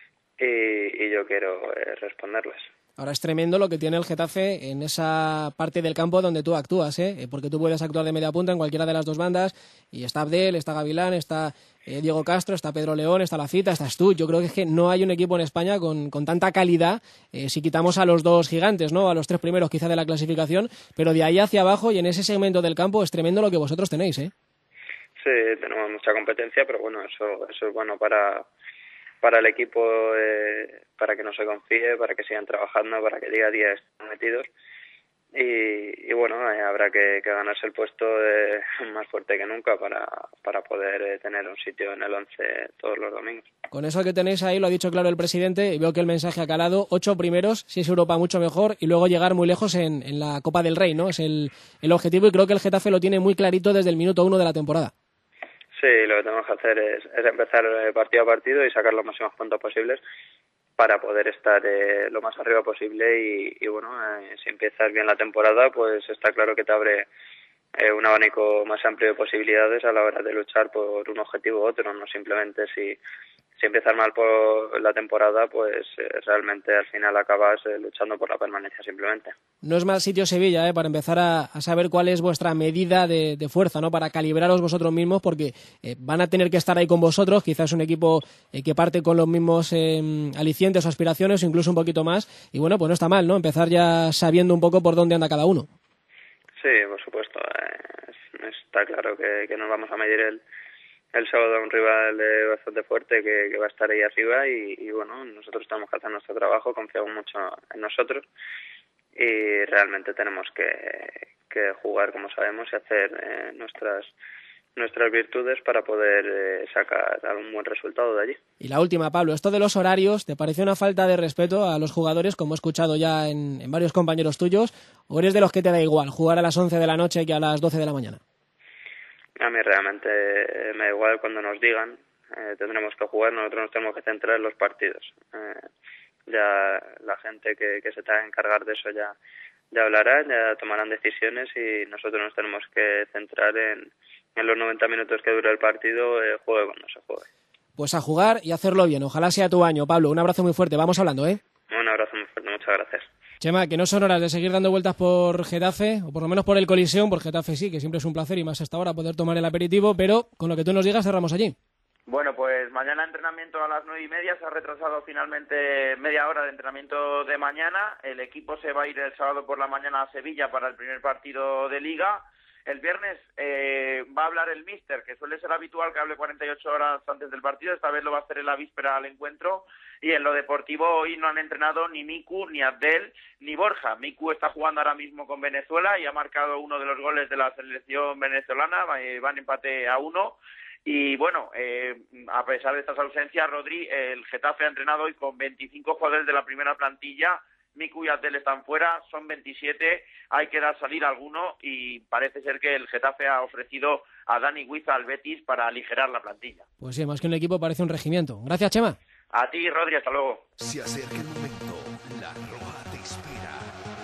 y, y yo quiero eh, responderles. Ahora es tremendo lo que tiene el Getafe en esa parte del campo donde tú actúas, ¿eh? Porque tú puedes actuar de media punta en cualquiera de las dos bandas y está Abdel, está Gavilán, está eh, Diego Castro, está Pedro León, está Lafita, estás tú. Yo creo que es que no hay un equipo en España con, con tanta calidad, eh, si quitamos a los dos gigantes, ¿no? A los tres primeros quizá de la clasificación, pero de ahí hacia abajo y en ese segmento del campo es tremendo lo que vosotros tenéis, ¿eh? Sí, tenemos mucha competencia, pero bueno, eso eso es bueno para para el equipo, eh, para que no se confíe, para que sigan trabajando, para que día a día estén metidos y, y bueno, eh, habrá que, que ganarse el puesto eh, más fuerte que nunca para, para poder eh, tener un sitio en el once todos los domingos. Con eso que tenéis ahí, lo ha dicho claro el presidente y veo que el mensaje ha calado, ocho primeros, si es Europa mucho mejor y luego llegar muy lejos en, en la Copa del Rey, ¿no? Es el, el objetivo y creo que el Getafe lo tiene muy clarito desde el minuto uno de la temporada. Sí, lo que tenemos que hacer es, es empezar partido a partido y sacar los máximos puntos posibles para poder estar eh, lo más arriba posible y, y bueno, eh, si empiezas bien la temporada, pues está claro que te abre eh, un abanico más amplio de posibilidades a la hora de luchar por un objetivo u otro, no simplemente si, si empiezas mal por la temporada, pues eh, realmente al final acabas eh, luchando por la permanencia simplemente. No es mal sitio Sevilla, ¿eh? Para empezar a, a saber cuál es vuestra medida de, de fuerza, ¿no? Para calibraros vosotros mismos, porque eh, van a tener que estar ahí con vosotros. Quizás un equipo eh, que parte con los mismos eh, alicientes o aspiraciones, o incluso un poquito más. Y bueno, pues no está mal, ¿no? Empezar ya sabiendo un poco por dónde anda cada uno. Sí, por supuesto. Eh, está claro que, que nos vamos a medir el, el sábado a un rival eh, bastante fuerte que, que va a estar ahí arriba y, y bueno, nosotros tenemos que hacer nuestro trabajo, confiamos mucho en nosotros. Y realmente tenemos que, que jugar como sabemos y hacer eh, nuestras nuestras virtudes para poder eh, sacar algún buen resultado de allí. Y la última, Pablo, esto de los horarios, ¿te parece una falta de respeto a los jugadores, como he escuchado ya en, en varios compañeros tuyos, o eres de los que te da igual jugar a las once de la noche que a las doce de la mañana? A mí realmente eh, me da igual cuando nos digan, eh, tendremos que jugar, nosotros nos tenemos que centrar en los partidos. Eh, ya la gente que, que se tenga que encargar de eso ya, ya hablará, ya tomarán decisiones y nosotros nos tenemos que centrar en, en los noventa minutos que dura el partido, eh, juegue cuando se juegue. Pues a jugar y hacerlo bien, ojalá sea tu año, Pablo. Un abrazo muy fuerte, vamos hablando, ¿eh? Un abrazo muy fuerte, muchas gracias. Chema, que no son horas de seguir dando vueltas por Getafe, o por lo menos por el Coliseum, por Getafe sí, que siempre es un placer y más hasta ahora poder tomar el aperitivo, pero con lo que tú nos digas cerramos allí. Bueno, pues mañana entrenamiento a las nueve y media, se ha retrasado finalmente media hora de entrenamiento de mañana. El equipo se va a ir el sábado por la mañana a Sevilla para el primer partido de Liga. El viernes eh, va a hablar el míster, que suele ser habitual que hable cuarenta y ocho horas antes del partido, esta vez lo va a hacer en la víspera al encuentro. Y en lo deportivo hoy no han entrenado ni Miku, ni Abdel, ni Borja. Miku está jugando ahora mismo con Venezuela y ha marcado uno de los goles de la selección venezolana, eh, van empate a uno. Y bueno, eh, a pesar de estas ausencias, Rodri, el Getafe ha entrenado hoy con veinticinco jugadores de la primera plantilla. Miku y Abdel están fuera, son veintisiete, hay que dar salir alguno y parece ser que el Getafe ha ofrecido a Dani Guiza al Betis para aligerar la plantilla. Pues sí, más que un equipo parece un regimiento. Gracias, Chema. A ti, Rodri, hasta luego. Se acerca el momento, la Roja te espera.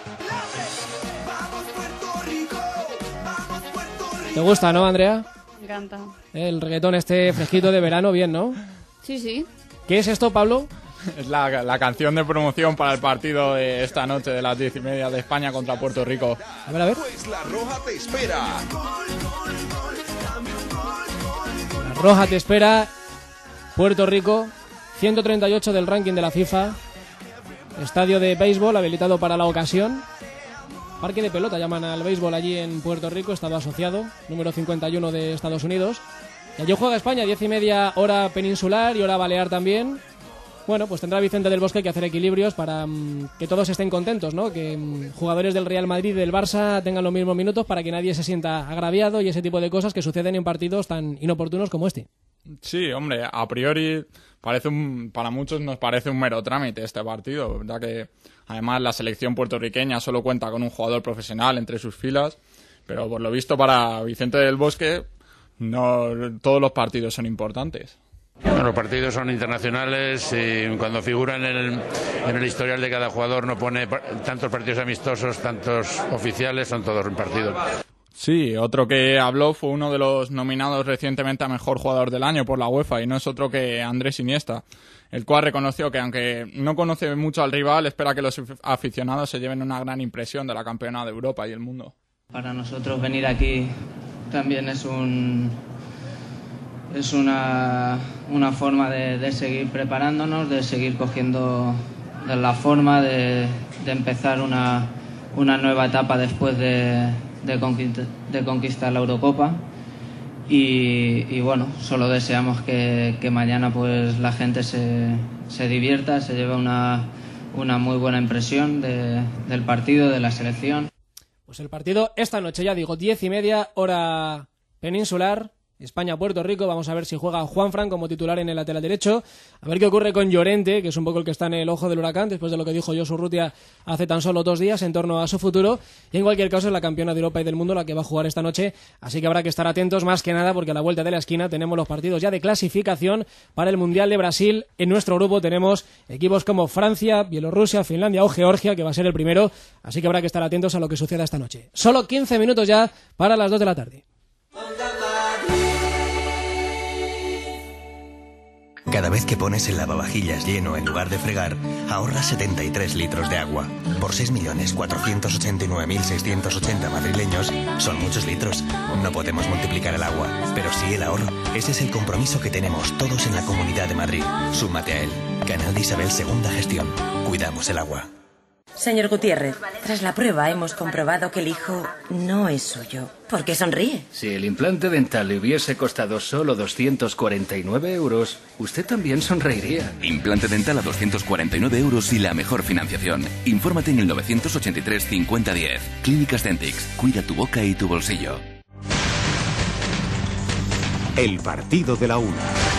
¡Vamos Puerto Rico! ¡Vamos Puerto Rico! ¿Te gusta, no, Andrea? Me encanta. El reggaetón este fresquito de verano, bien, ¿no? Sí, sí. ¿Qué es esto, Pablo? Es la, la canción de promoción para el partido de esta noche de las diez y media de España contra Puerto Rico. A ver, a ver. Pues la Roja te espera. La Roja te espera Puerto Rico, ciento treinta y ocho del ranking de la FIFA, estadio de béisbol habilitado para la ocasión, parque de pelota llaman al béisbol allí en Puerto Rico, estado asociado, número cincuenta y uno de Estados Unidos. Y allí juega España, diez y media hora peninsular y hora balear también. Bueno, pues tendrá Vicente del Bosque que hacer equilibrios para um, que todos estén contentos, ¿no? Que um, jugadores del Real Madrid y del Barça tengan los mismos minutos para que nadie se sienta agraviado y ese tipo de cosas que suceden en partidos tan inoportunos como este. Sí, hombre, a priori parece un, para muchos nos parece un mero trámite este partido, ¿verdad? Que además la selección puertorriqueña solo cuenta con un jugador profesional entre sus filas, pero por lo visto para Vicente del Bosque no todos los partidos son importantes. Bueno, los partidos son internacionales y cuando figuran en el, en el historial de cada jugador no pone tantos partidos amistosos, tantos oficiales, son todos partidos. Sí, otro que habló fue uno de los nominados recientemente a Mejor Jugador del Año por la UEFA y no es otro que Andrés Iniesta, el cual reconoció que aunque no conoce mucho al rival, espera que los aficionados se lleven una gran impresión de la campeona de Europa y el mundo. Para nosotros venir aquí también es un... Es una, una forma de, de seguir preparándonos, de seguir cogiendo de la forma de, de empezar una, una nueva etapa después de, de, conquistar, de conquistar la Eurocopa. Y, y bueno, solo deseamos que, que mañana pues la gente se, se divierta, se lleve una, una muy buena impresión de, del partido, de la selección. Pues el partido esta noche, ya digo, diez y media hora peninsular. España-Puerto Rico, vamos a ver si juega Juanfran como titular en el lateral derecho, a ver qué ocurre con Llorente, que es un poco el que está en el ojo del huracán, después de lo que dijo Josu Urrutia hace tan solo dos días en torno a su futuro, y en cualquier caso es la campeona de Europa y del mundo la que va a jugar esta noche, así que habrá que estar atentos más que nada porque a la vuelta de la esquina tenemos los partidos ya de clasificación para el Mundial de Brasil. En nuestro grupo tenemos equipos como Francia, Bielorrusia, Finlandia o Georgia, que va a ser el primero, así que habrá que estar atentos a lo que suceda esta noche. Solo quince minutos ya para las dos de la tarde. Cada vez que pones el lavavajillas lleno en lugar de fregar, ahorras setenta y tres litros de agua. Por seis millones cuatrocientos ochenta y nueve mil seiscientos ochenta madrileños, son muchos litros. No podemos multiplicar el agua, pero sí el ahorro. Ese es el compromiso que tenemos todos en la Comunidad de Madrid. Súmate a él. Canal de Isabel Segunda Gestión. Cuidamos el agua. Señor Gutiérrez, tras la prueba hemos comprobado que el hijo no es suyo. ¿Por qué sonríe? Si el implante dental le hubiese costado solo doscientos cuarenta y nueve euros, usted también sonreiría. Implante dental a doscientos cuarenta y nueve euros y la mejor financiación. Infórmate en el novecientos ochenta y tres cincuenta diez. Clínicas Dentix. Cuida tu boca y tu bolsillo. El partido de la una.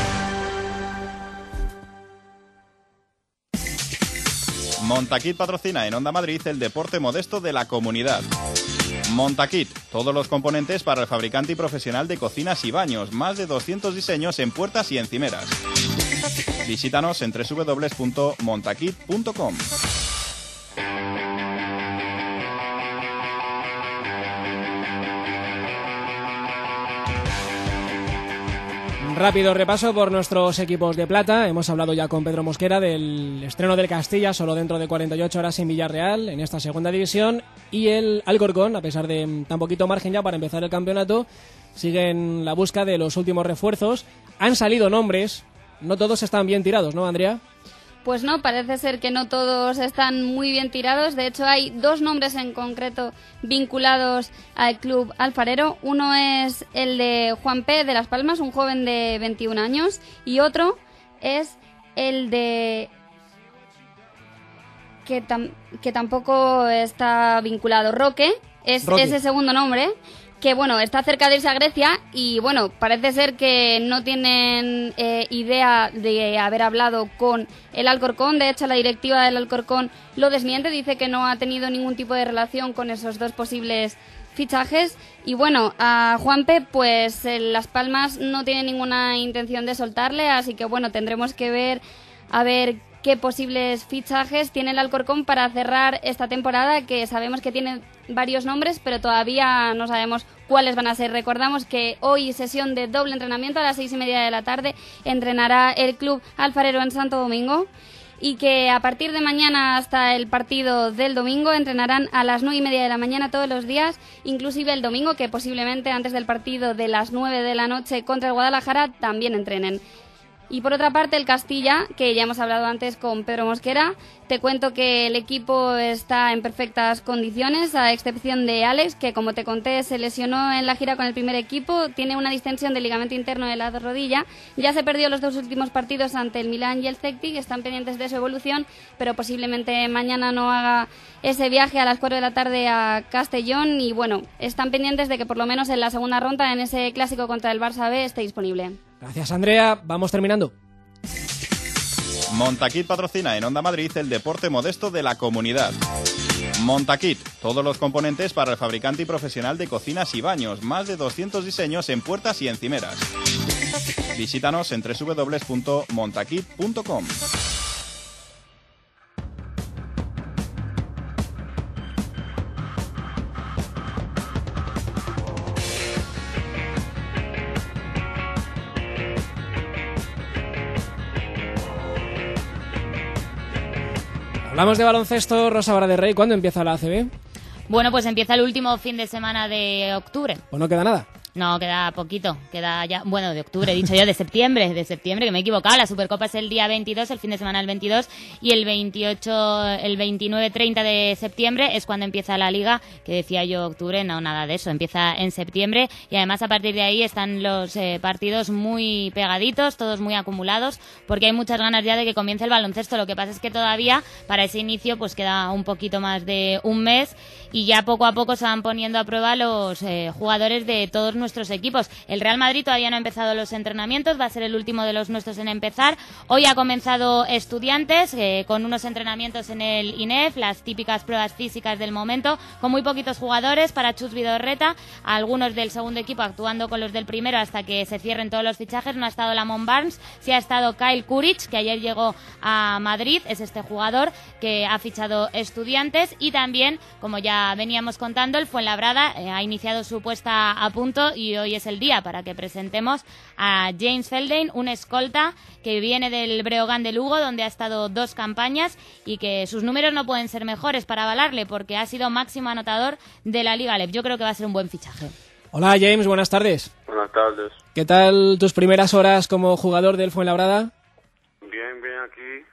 Montaquit patrocina en Onda Madrid el deporte modesto de la comunidad. Montaquit, todos los componentes para el fabricante y profesional de cocinas y baños, más de doscientos diseños en puertas y encimeras. Visítanos en doble u doble u doble u punto montaquit punto com. Rápido repaso por nuestros equipos de plata. Hemos hablado ya con Pedro Mosquera del estreno del Castilla, solo dentro de cuarenta y ocho horas en Villarreal, en esta segunda división. Y el Alcorcón, a pesar de tan poquito margen ya para empezar el campeonato, sigue en la busca de los últimos refuerzos. Han salido nombres, no todos están bien tirados, ¿no, Andrea? Pues no, parece ser que no todos están muy bien tirados. De hecho, hay dos nombres en concreto vinculados al club alfarero. Uno es el de Juan P. de Las Palmas, un joven de veintiún años. Y otro es el de... que, tam... que tampoco está vinculado. Roque, es Roque. Ese segundo nombre, que bueno, está cerca de irse a Grecia y bueno, parece ser que no tienen eh, idea de haber hablado con el Alcorcón. De hecho, la directiva del Alcorcón lo desmiente, dice que no ha tenido ningún tipo de relación con esos dos posibles fichajes. Y bueno, a Juanpe, pues en Las Palmas no tiene ninguna intención de soltarle, así que bueno, tendremos que ver a ver qué posibles fichajes tiene el Alcorcón para cerrar esta temporada, que sabemos que tiene varios nombres, pero todavía no sabemos cuáles van a ser. Recordamos que hoy, sesión de doble entrenamiento, a las seis y media de la tarde, entrenará el club alfarero en Santo Domingo, y que a partir de mañana hasta el partido del domingo entrenarán a las nueve y media de la mañana todos los días, inclusive el domingo, que posiblemente antes del partido de las nueve de la noche contra el Guadalajara también entrenen. Y por otra parte, el Castilla, que ya hemos hablado antes con Pedro Mosquera, te cuento que el equipo está en perfectas condiciones, a excepción de Alex, que como te conté se lesionó en la gira con el primer equipo, tiene una distensión del ligamento interno de la rodilla, ya se perdió los dos últimos partidos ante el Milán y el Celtic, están pendientes de su evolución, pero posiblemente mañana no haga ese viaje a las cuatro de la tarde a Castellón y bueno, están pendientes de que por lo menos en la segunda ronda, en ese clásico contra el Barça B, esté disponible. Gracias, Andrea. Vamos terminando. Montaquit patrocina en Onda Madrid el deporte modesto de la comunidad. Montaquit, todos los componentes para el fabricante y profesional de cocinas y baños, más de doscientos diseños en puertas y encimeras. Visítanos en doble u doble u doble u punto montaquit punto com. Hablamos de baloncesto. Rosa Vara de Rey, ¿cuándo empieza la A C B? Bueno, pues empieza el último fin de semana de octubre. Pues no queda nada. No, queda poquito, queda ya, bueno, de octubre, he dicho yo, de septiembre, de septiembre, que me he equivocado. La Supercopa es el día veintidós, el fin de semana el veintidós, y el veintiocho, el veintinueve treinta de septiembre es cuando empieza la Liga, que decía yo octubre, no, nada de eso, empieza en septiembre, y además a partir de ahí están los eh, partidos muy pegaditos, todos muy acumulados, porque hay muchas ganas ya de que comience el baloncesto. Lo que pasa es que todavía, para ese inicio, pues queda un poquito más de un mes, y ya poco a poco se van poniendo a prueba los eh, jugadores de todos nuestros equipos. El Real Madrid todavía no ha empezado los entrenamientos, va a ser el último de los nuestros en empezar. Hoy ha comenzado Estudiantes eh, con unos entrenamientos en el I N E F, las típicas pruebas físicas del momento, con muy poquitos jugadores para Chus Vidorreta, algunos del segundo equipo actuando con los del primero hasta que se cierren todos los fichajes. No ha estado Lamont Barnes, sí ha estado Kyle Kuric, que ayer llegó a Madrid, es este jugador que ha fichado Estudiantes, y también, como ya veníamos contando, el Fuenlabrada eh, ha iniciado su puesta a punto y hoy es el día para que presentemos a James Felden, un escolta que viene del Breogán de Lugo, donde ha estado dos campañas y que sus números no pueden ser mejores para avalarle porque ha sido máximo anotador de la Liga L E P. Yo creo que va a ser un buen fichaje. Hola James, buenas tardes. Buenas tardes. ¿Qué tal tus primeras horas como jugador del Fuenlabrada? Bien, bien aquí.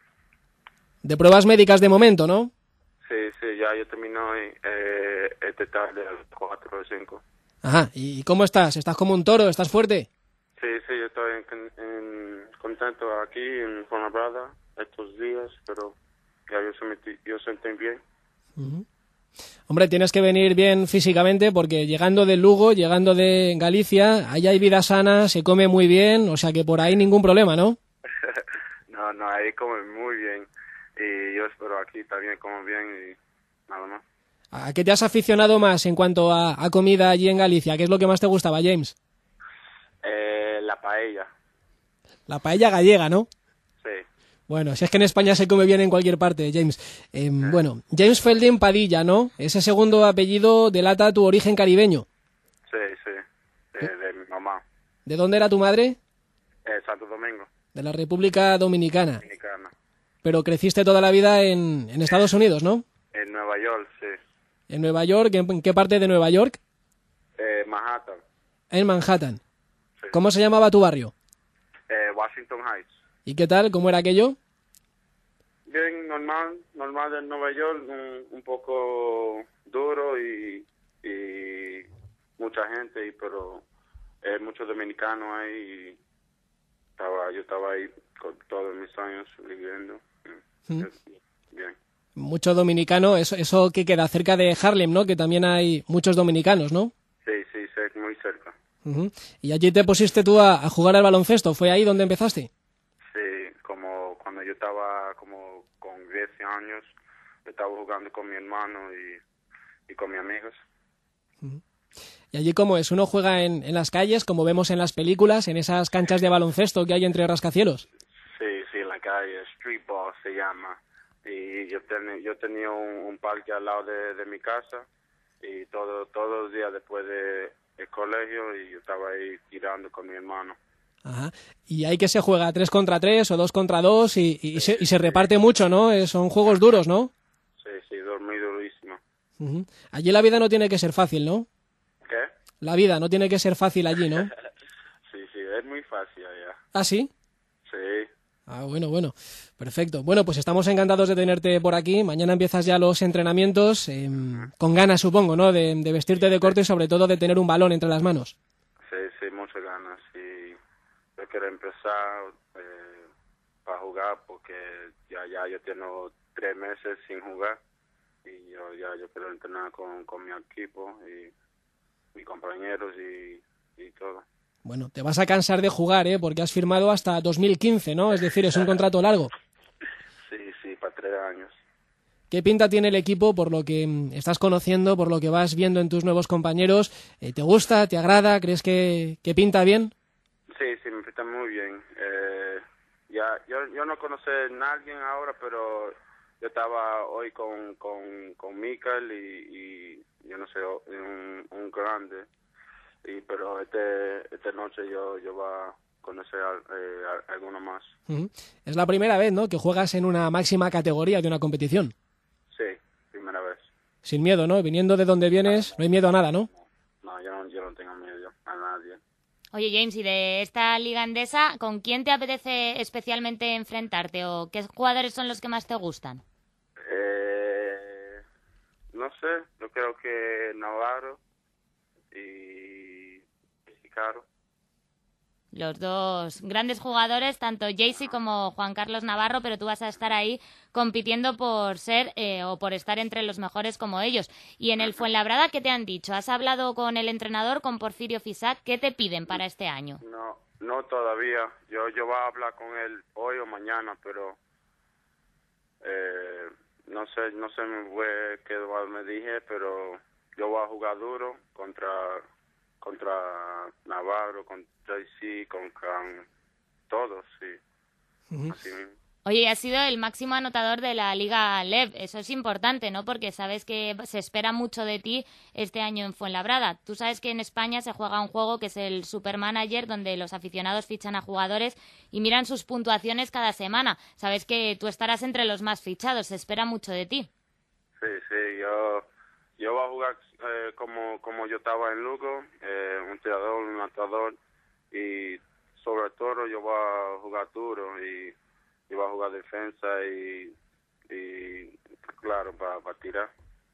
De pruebas médicas de momento, ¿no? Sí, sí, ya yo termino eh, este tarde a las cuatro o cinco. Ajá, ¿y cómo estás? ¿Estás como un toro? ¿Estás fuerte? Sí, sí, yo estoy en, en, contento aquí en Fuenlabrada estos días, pero ya yo, se metí, yo sentí bien. Uh-huh. Hombre, tienes que venir bien físicamente porque llegando de Lugo, llegando de Galicia, allá hay vida sana, se come muy bien, o sea que por ahí ningún problema, ¿no? no, no, ahí come muy bien y yo espero aquí también como bien y nada más. ¿A qué te has aficionado más en cuanto a, a comida allí en Galicia? ¿Qué es lo que más te gustaba, James? Eh, la paella. La paella gallega, ¿no? Sí. Bueno, si es que en España se come bien en cualquier parte, James. Eh, eh. Bueno, James Felden Padilla, ¿no? Ese segundo apellido delata tu origen caribeño. Sí, sí, de, de mi mamá. ¿De dónde era tu madre? Eh, Santo Domingo. De la República Dominicana. Dominicana. Pero creciste toda la vida en, en Estados Unidos, ¿no? En Nueva York, sí. ¿En Nueva York? ¿En qué parte de Nueva York? Eh, Manhattan. En Manhattan. Sí. ¿Cómo se llamaba tu barrio? Eh, Washington Heights. ¿Y qué tal? ¿Cómo era aquello? Bien, normal, normal de Nueva York, un, un poco duro y, y mucha gente, y, pero eh, muchos dominicanos ahí. Y estaba, yo estaba ahí con todos mis años viviendo. ¿Mm? Bien. Mucho dominicano, eso, eso que queda cerca de Harlem, ¿no? Que también hay muchos dominicanos, ¿no? Sí, sí, muy cerca. Uh-huh. ¿Y allí te pusiste tú a, a jugar al baloncesto? ¿Fue ahí donde empezaste? Sí, como cuando yo estaba como con diez años, estaba jugando con mi hermano y, y con mis amigos. Uh-huh. ¿Y allí cómo es? ¿Uno juega en, en las calles, como vemos en las películas, en esas canchas de baloncesto que hay entre rascacielos? Sí, sí, en la calle, street ball se llama. Y yo, ten, yo tenía un, un parque al lado de, de mi casa y todo, todos los días después de el colegio y yo estaba ahí tirando con mi hermano. Ajá. Y hay que se juega tres contra tres o dos contra dos y, y, sí, se, y se reparte mucho, ¿no? Son juegos duros, ¿no? Sí, sí, muy durísimo. Uh-huh. Allí la vida no tiene que ser fácil, ¿no? ¿Qué? La vida no tiene que ser fácil allí, ¿no? Sí, sí, es muy fácil allá. ¿Ah, sí? Sí. Ah, bueno, bueno, perfecto. Bueno, pues estamos encantados de tenerte por aquí. Mañana empiezas ya los entrenamientos, eh, con ganas, supongo, ¿no? De, de vestirte de corto y sobre todo de tener un balón entre las manos. Sí, sí, muchas ganas. Y yo quiero empezar eh, para jugar porque ya ya yo tengo tres meses sin jugar y yo ya yo quiero entrenar con, con mi equipo y mis compañeros y, y todo. Bueno, te vas a cansar de jugar, ¿eh? Porque has firmado hasta dos mil quince, ¿no? Es decir, es un contrato largo. Sí, sí, para tres años. ¿Qué pinta tiene el equipo por lo que mm, estás conociendo, por lo que vas viendo en tus nuevos compañeros? Eh, ¿Te gusta? ¿Te agrada? ¿Crees que, que pinta bien? Sí, sí, me pinta muy bien. Eh, ya, yo, yo no conozco a nadie ahora, pero yo estaba hoy con, con, con Michael y, y yo no sé, un, un grande. Y pero este esta noche yo yo va a conocer a, eh, a alguno más. Uh-huh. Es la primera vez, ¿no?, que juegas en una máxima categoría de una competición. Sí, primera vez. Sin miedo, ¿no? Viniendo de donde vienes, no hay miedo a nada, ¿no? No, yo no, yo no tengo miedo a nadie. Oye, James, y de esta liga andesa, ¿con quién te apetece especialmente enfrentarte o qué jugadores son los que más te gustan? Eh, no sé, yo creo que Navarro y Caro. Los dos grandes jugadores, tanto Jaycee como Juan Carlos Navarro, pero tú vas a estar ahí compitiendo por ser eh, o por estar entre los mejores como ellos. Y en el Fuenlabrada, ¿qué te han dicho? ¿Has hablado con el entrenador, con Porfirio Fisac? ¿Qué te piden para este año? No, no todavía. Yo yo voy a hablar con él hoy o mañana, pero eh, no sé, no sé qué me dije, pero yo voy a jugar duro contra contra Navarro, con Jaycee, con Can, todos, sí. Uh-huh. Así mismo. Oye, has sido el máximo anotador de la Liga L E V. Eso es importante, ¿no? Porque sabes que se espera mucho de ti este año en Fuenlabrada. Tú sabes que en España se juega un juego que es el Supermanager, donde los aficionados fichan a jugadores y miran sus puntuaciones cada semana. Sabes que tú estarás entre los más fichados. Se espera mucho de ti. Sí, sí, yo... Yo voy a jugar eh, como como yo estaba en Lugo, eh, un tirador, un anotador, y sobre todo yo voy a jugar duro y, y voy a jugar defensa y, y claro, para pa tirar.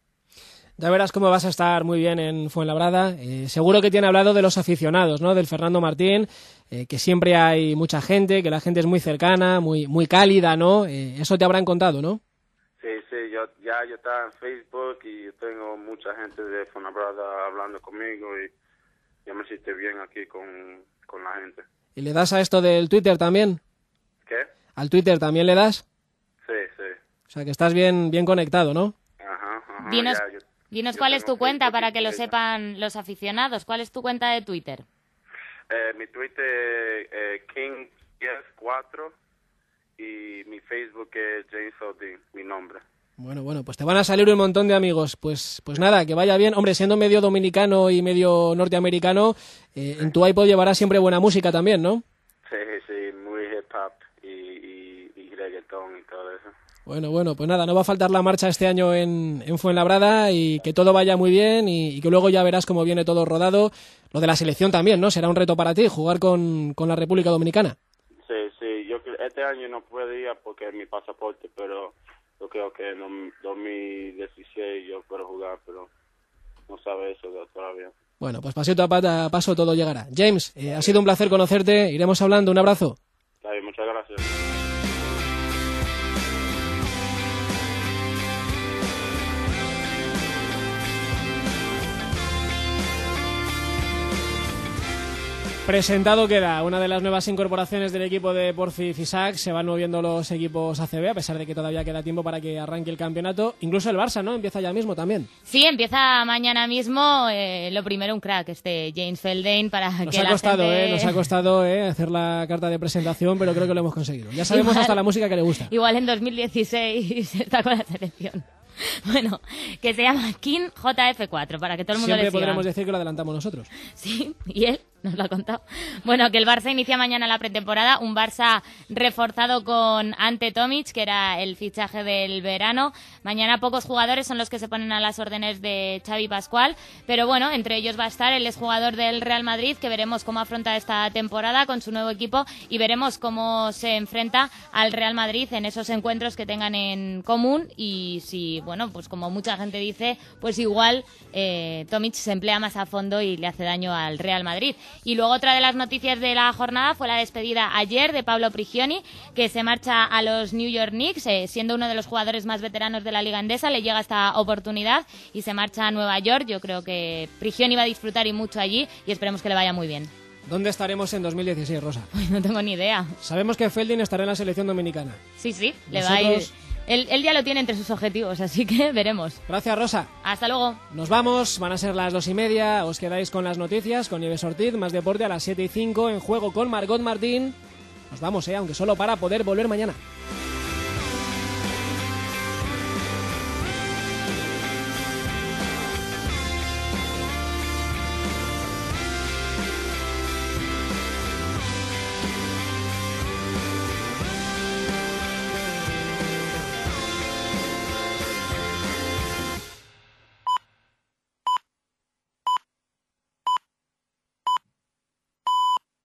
Ya verás cómo vas a estar muy bien en Fuenlabrada. Eh, seguro que te han hablado de los aficionados, ¿no? Del Fernando Martín, eh, que siempre hay mucha gente, que la gente es muy cercana, muy muy cálida, ¿no? Eh, eso te habrán contado, ¿no? Sí, sí, yo ya yo estaba en Facebook y tengo mucha gente de Fuenlabrada hablando conmigo y yo me siento bien aquí con, con la gente. ¿Y le das a esto del Twitter también? ¿Qué? ¿Al Twitter también le das? Sí, sí. O sea, que estás bien bien conectado, ¿no? Ajá, ajá. Dinos, ya, yo, dinos yo cuál es tu cuenta Facebook para que lo y sepan los aficionados. ¿Cuál es tu cuenta de Twitter? Eh, mi Twitter es eh, King diez cuatro y mi Facebook es James Odin, mi nombre. Bueno, bueno, pues te van a salir un montón de amigos. Pues pues nada, que vaya bien. Hombre, siendo medio dominicano y medio norteamericano, eh, en tu iPod llevarás siempre buena música también, ¿no? Sí, sí, muy hip hop y, y, y reggaetón y todo eso. Bueno, bueno, pues nada, no va a faltar la marcha este año en, en Fuenlabrada y que todo vaya muy bien y, y que luego ya verás cómo viene todo rodado. Lo de la selección también, ¿no? Será un reto para ti, jugar con, con la República Dominicana. Sí, sí, yo este año no podía porque es mi pasaporte, pero yo creo que en dos mil dieciséis yo puedo jugar, pero no sabe eso todavía. Bueno, pues pasito a, pata, a paso todo llegará. James, eh, ha sido un placer conocerte, iremos hablando, un abrazo. Está bien, muchas gracias. Presentado queda una de las nuevas incorporaciones del equipo de Porfi Fisac. Se van moviendo los equipos A C B, a pesar de que todavía queda tiempo para que arranque el campeonato. Incluso el Barça, ¿no? Empieza ya mismo también. Sí, empieza mañana mismo. Eh, lo primero, un crack, este James Feldain, para nos que ha la costado, gente... eh, Nos ha costado eh, hacer la carta de presentación, pero creo que lo hemos conseguido. Ya sabemos igual, hasta la música que le gusta. Igual en dos mil dieciséis está con la selección. Bueno, que se llama King J F cuatro, para que todo el mundo Siempre le siga. podremos decir que lo adelantamos nosotros. Sí, y él Nos lo ha contado. Bueno, que el Barça inicia mañana la pretemporada, un Barça reforzado con Ante Tomic, que era el fichaje del verano. Mañana pocos jugadores son los que se ponen a las órdenes de Xavi Pascual, pero bueno, entre ellos va a estar el exjugador del Real Madrid, que veremos cómo afronta esta temporada con su nuevo equipo y veremos cómo se enfrenta al Real Madrid en esos encuentros que tengan en común y si, bueno, pues como mucha gente dice, pues igual eh, Tomic se emplea más a fondo y le hace daño al Real Madrid. Y luego otra de las noticias de la jornada fue la despedida ayer de Pablo Prigioni, que se marcha a los New York Knicks, eh, siendo uno de los jugadores más veteranos de la Liga Endesa, le llega esta oportunidad y se marcha a Nueva York. Yo creo que Prigioni va a disfrutar y mucho allí y esperemos que le vaya muy bien. ¿Dónde estaremos en dos mil dieciséis, Rosa? Uy, no tengo ni idea. Sabemos que Feldin estará en la selección dominicana. Sí, sí, le Nosotros... va a ir... Él, él ya lo tiene entre sus objetivos, así que veremos. Gracias, Rosa. Hasta luego. Nos vamos, van a ser las dos y media. Os quedáis con las noticias, con Nieves Ortiz, más deporte a las siete y cinco, en juego con Margot Martín. Nos vamos, eh, aunque solo para poder volver mañana.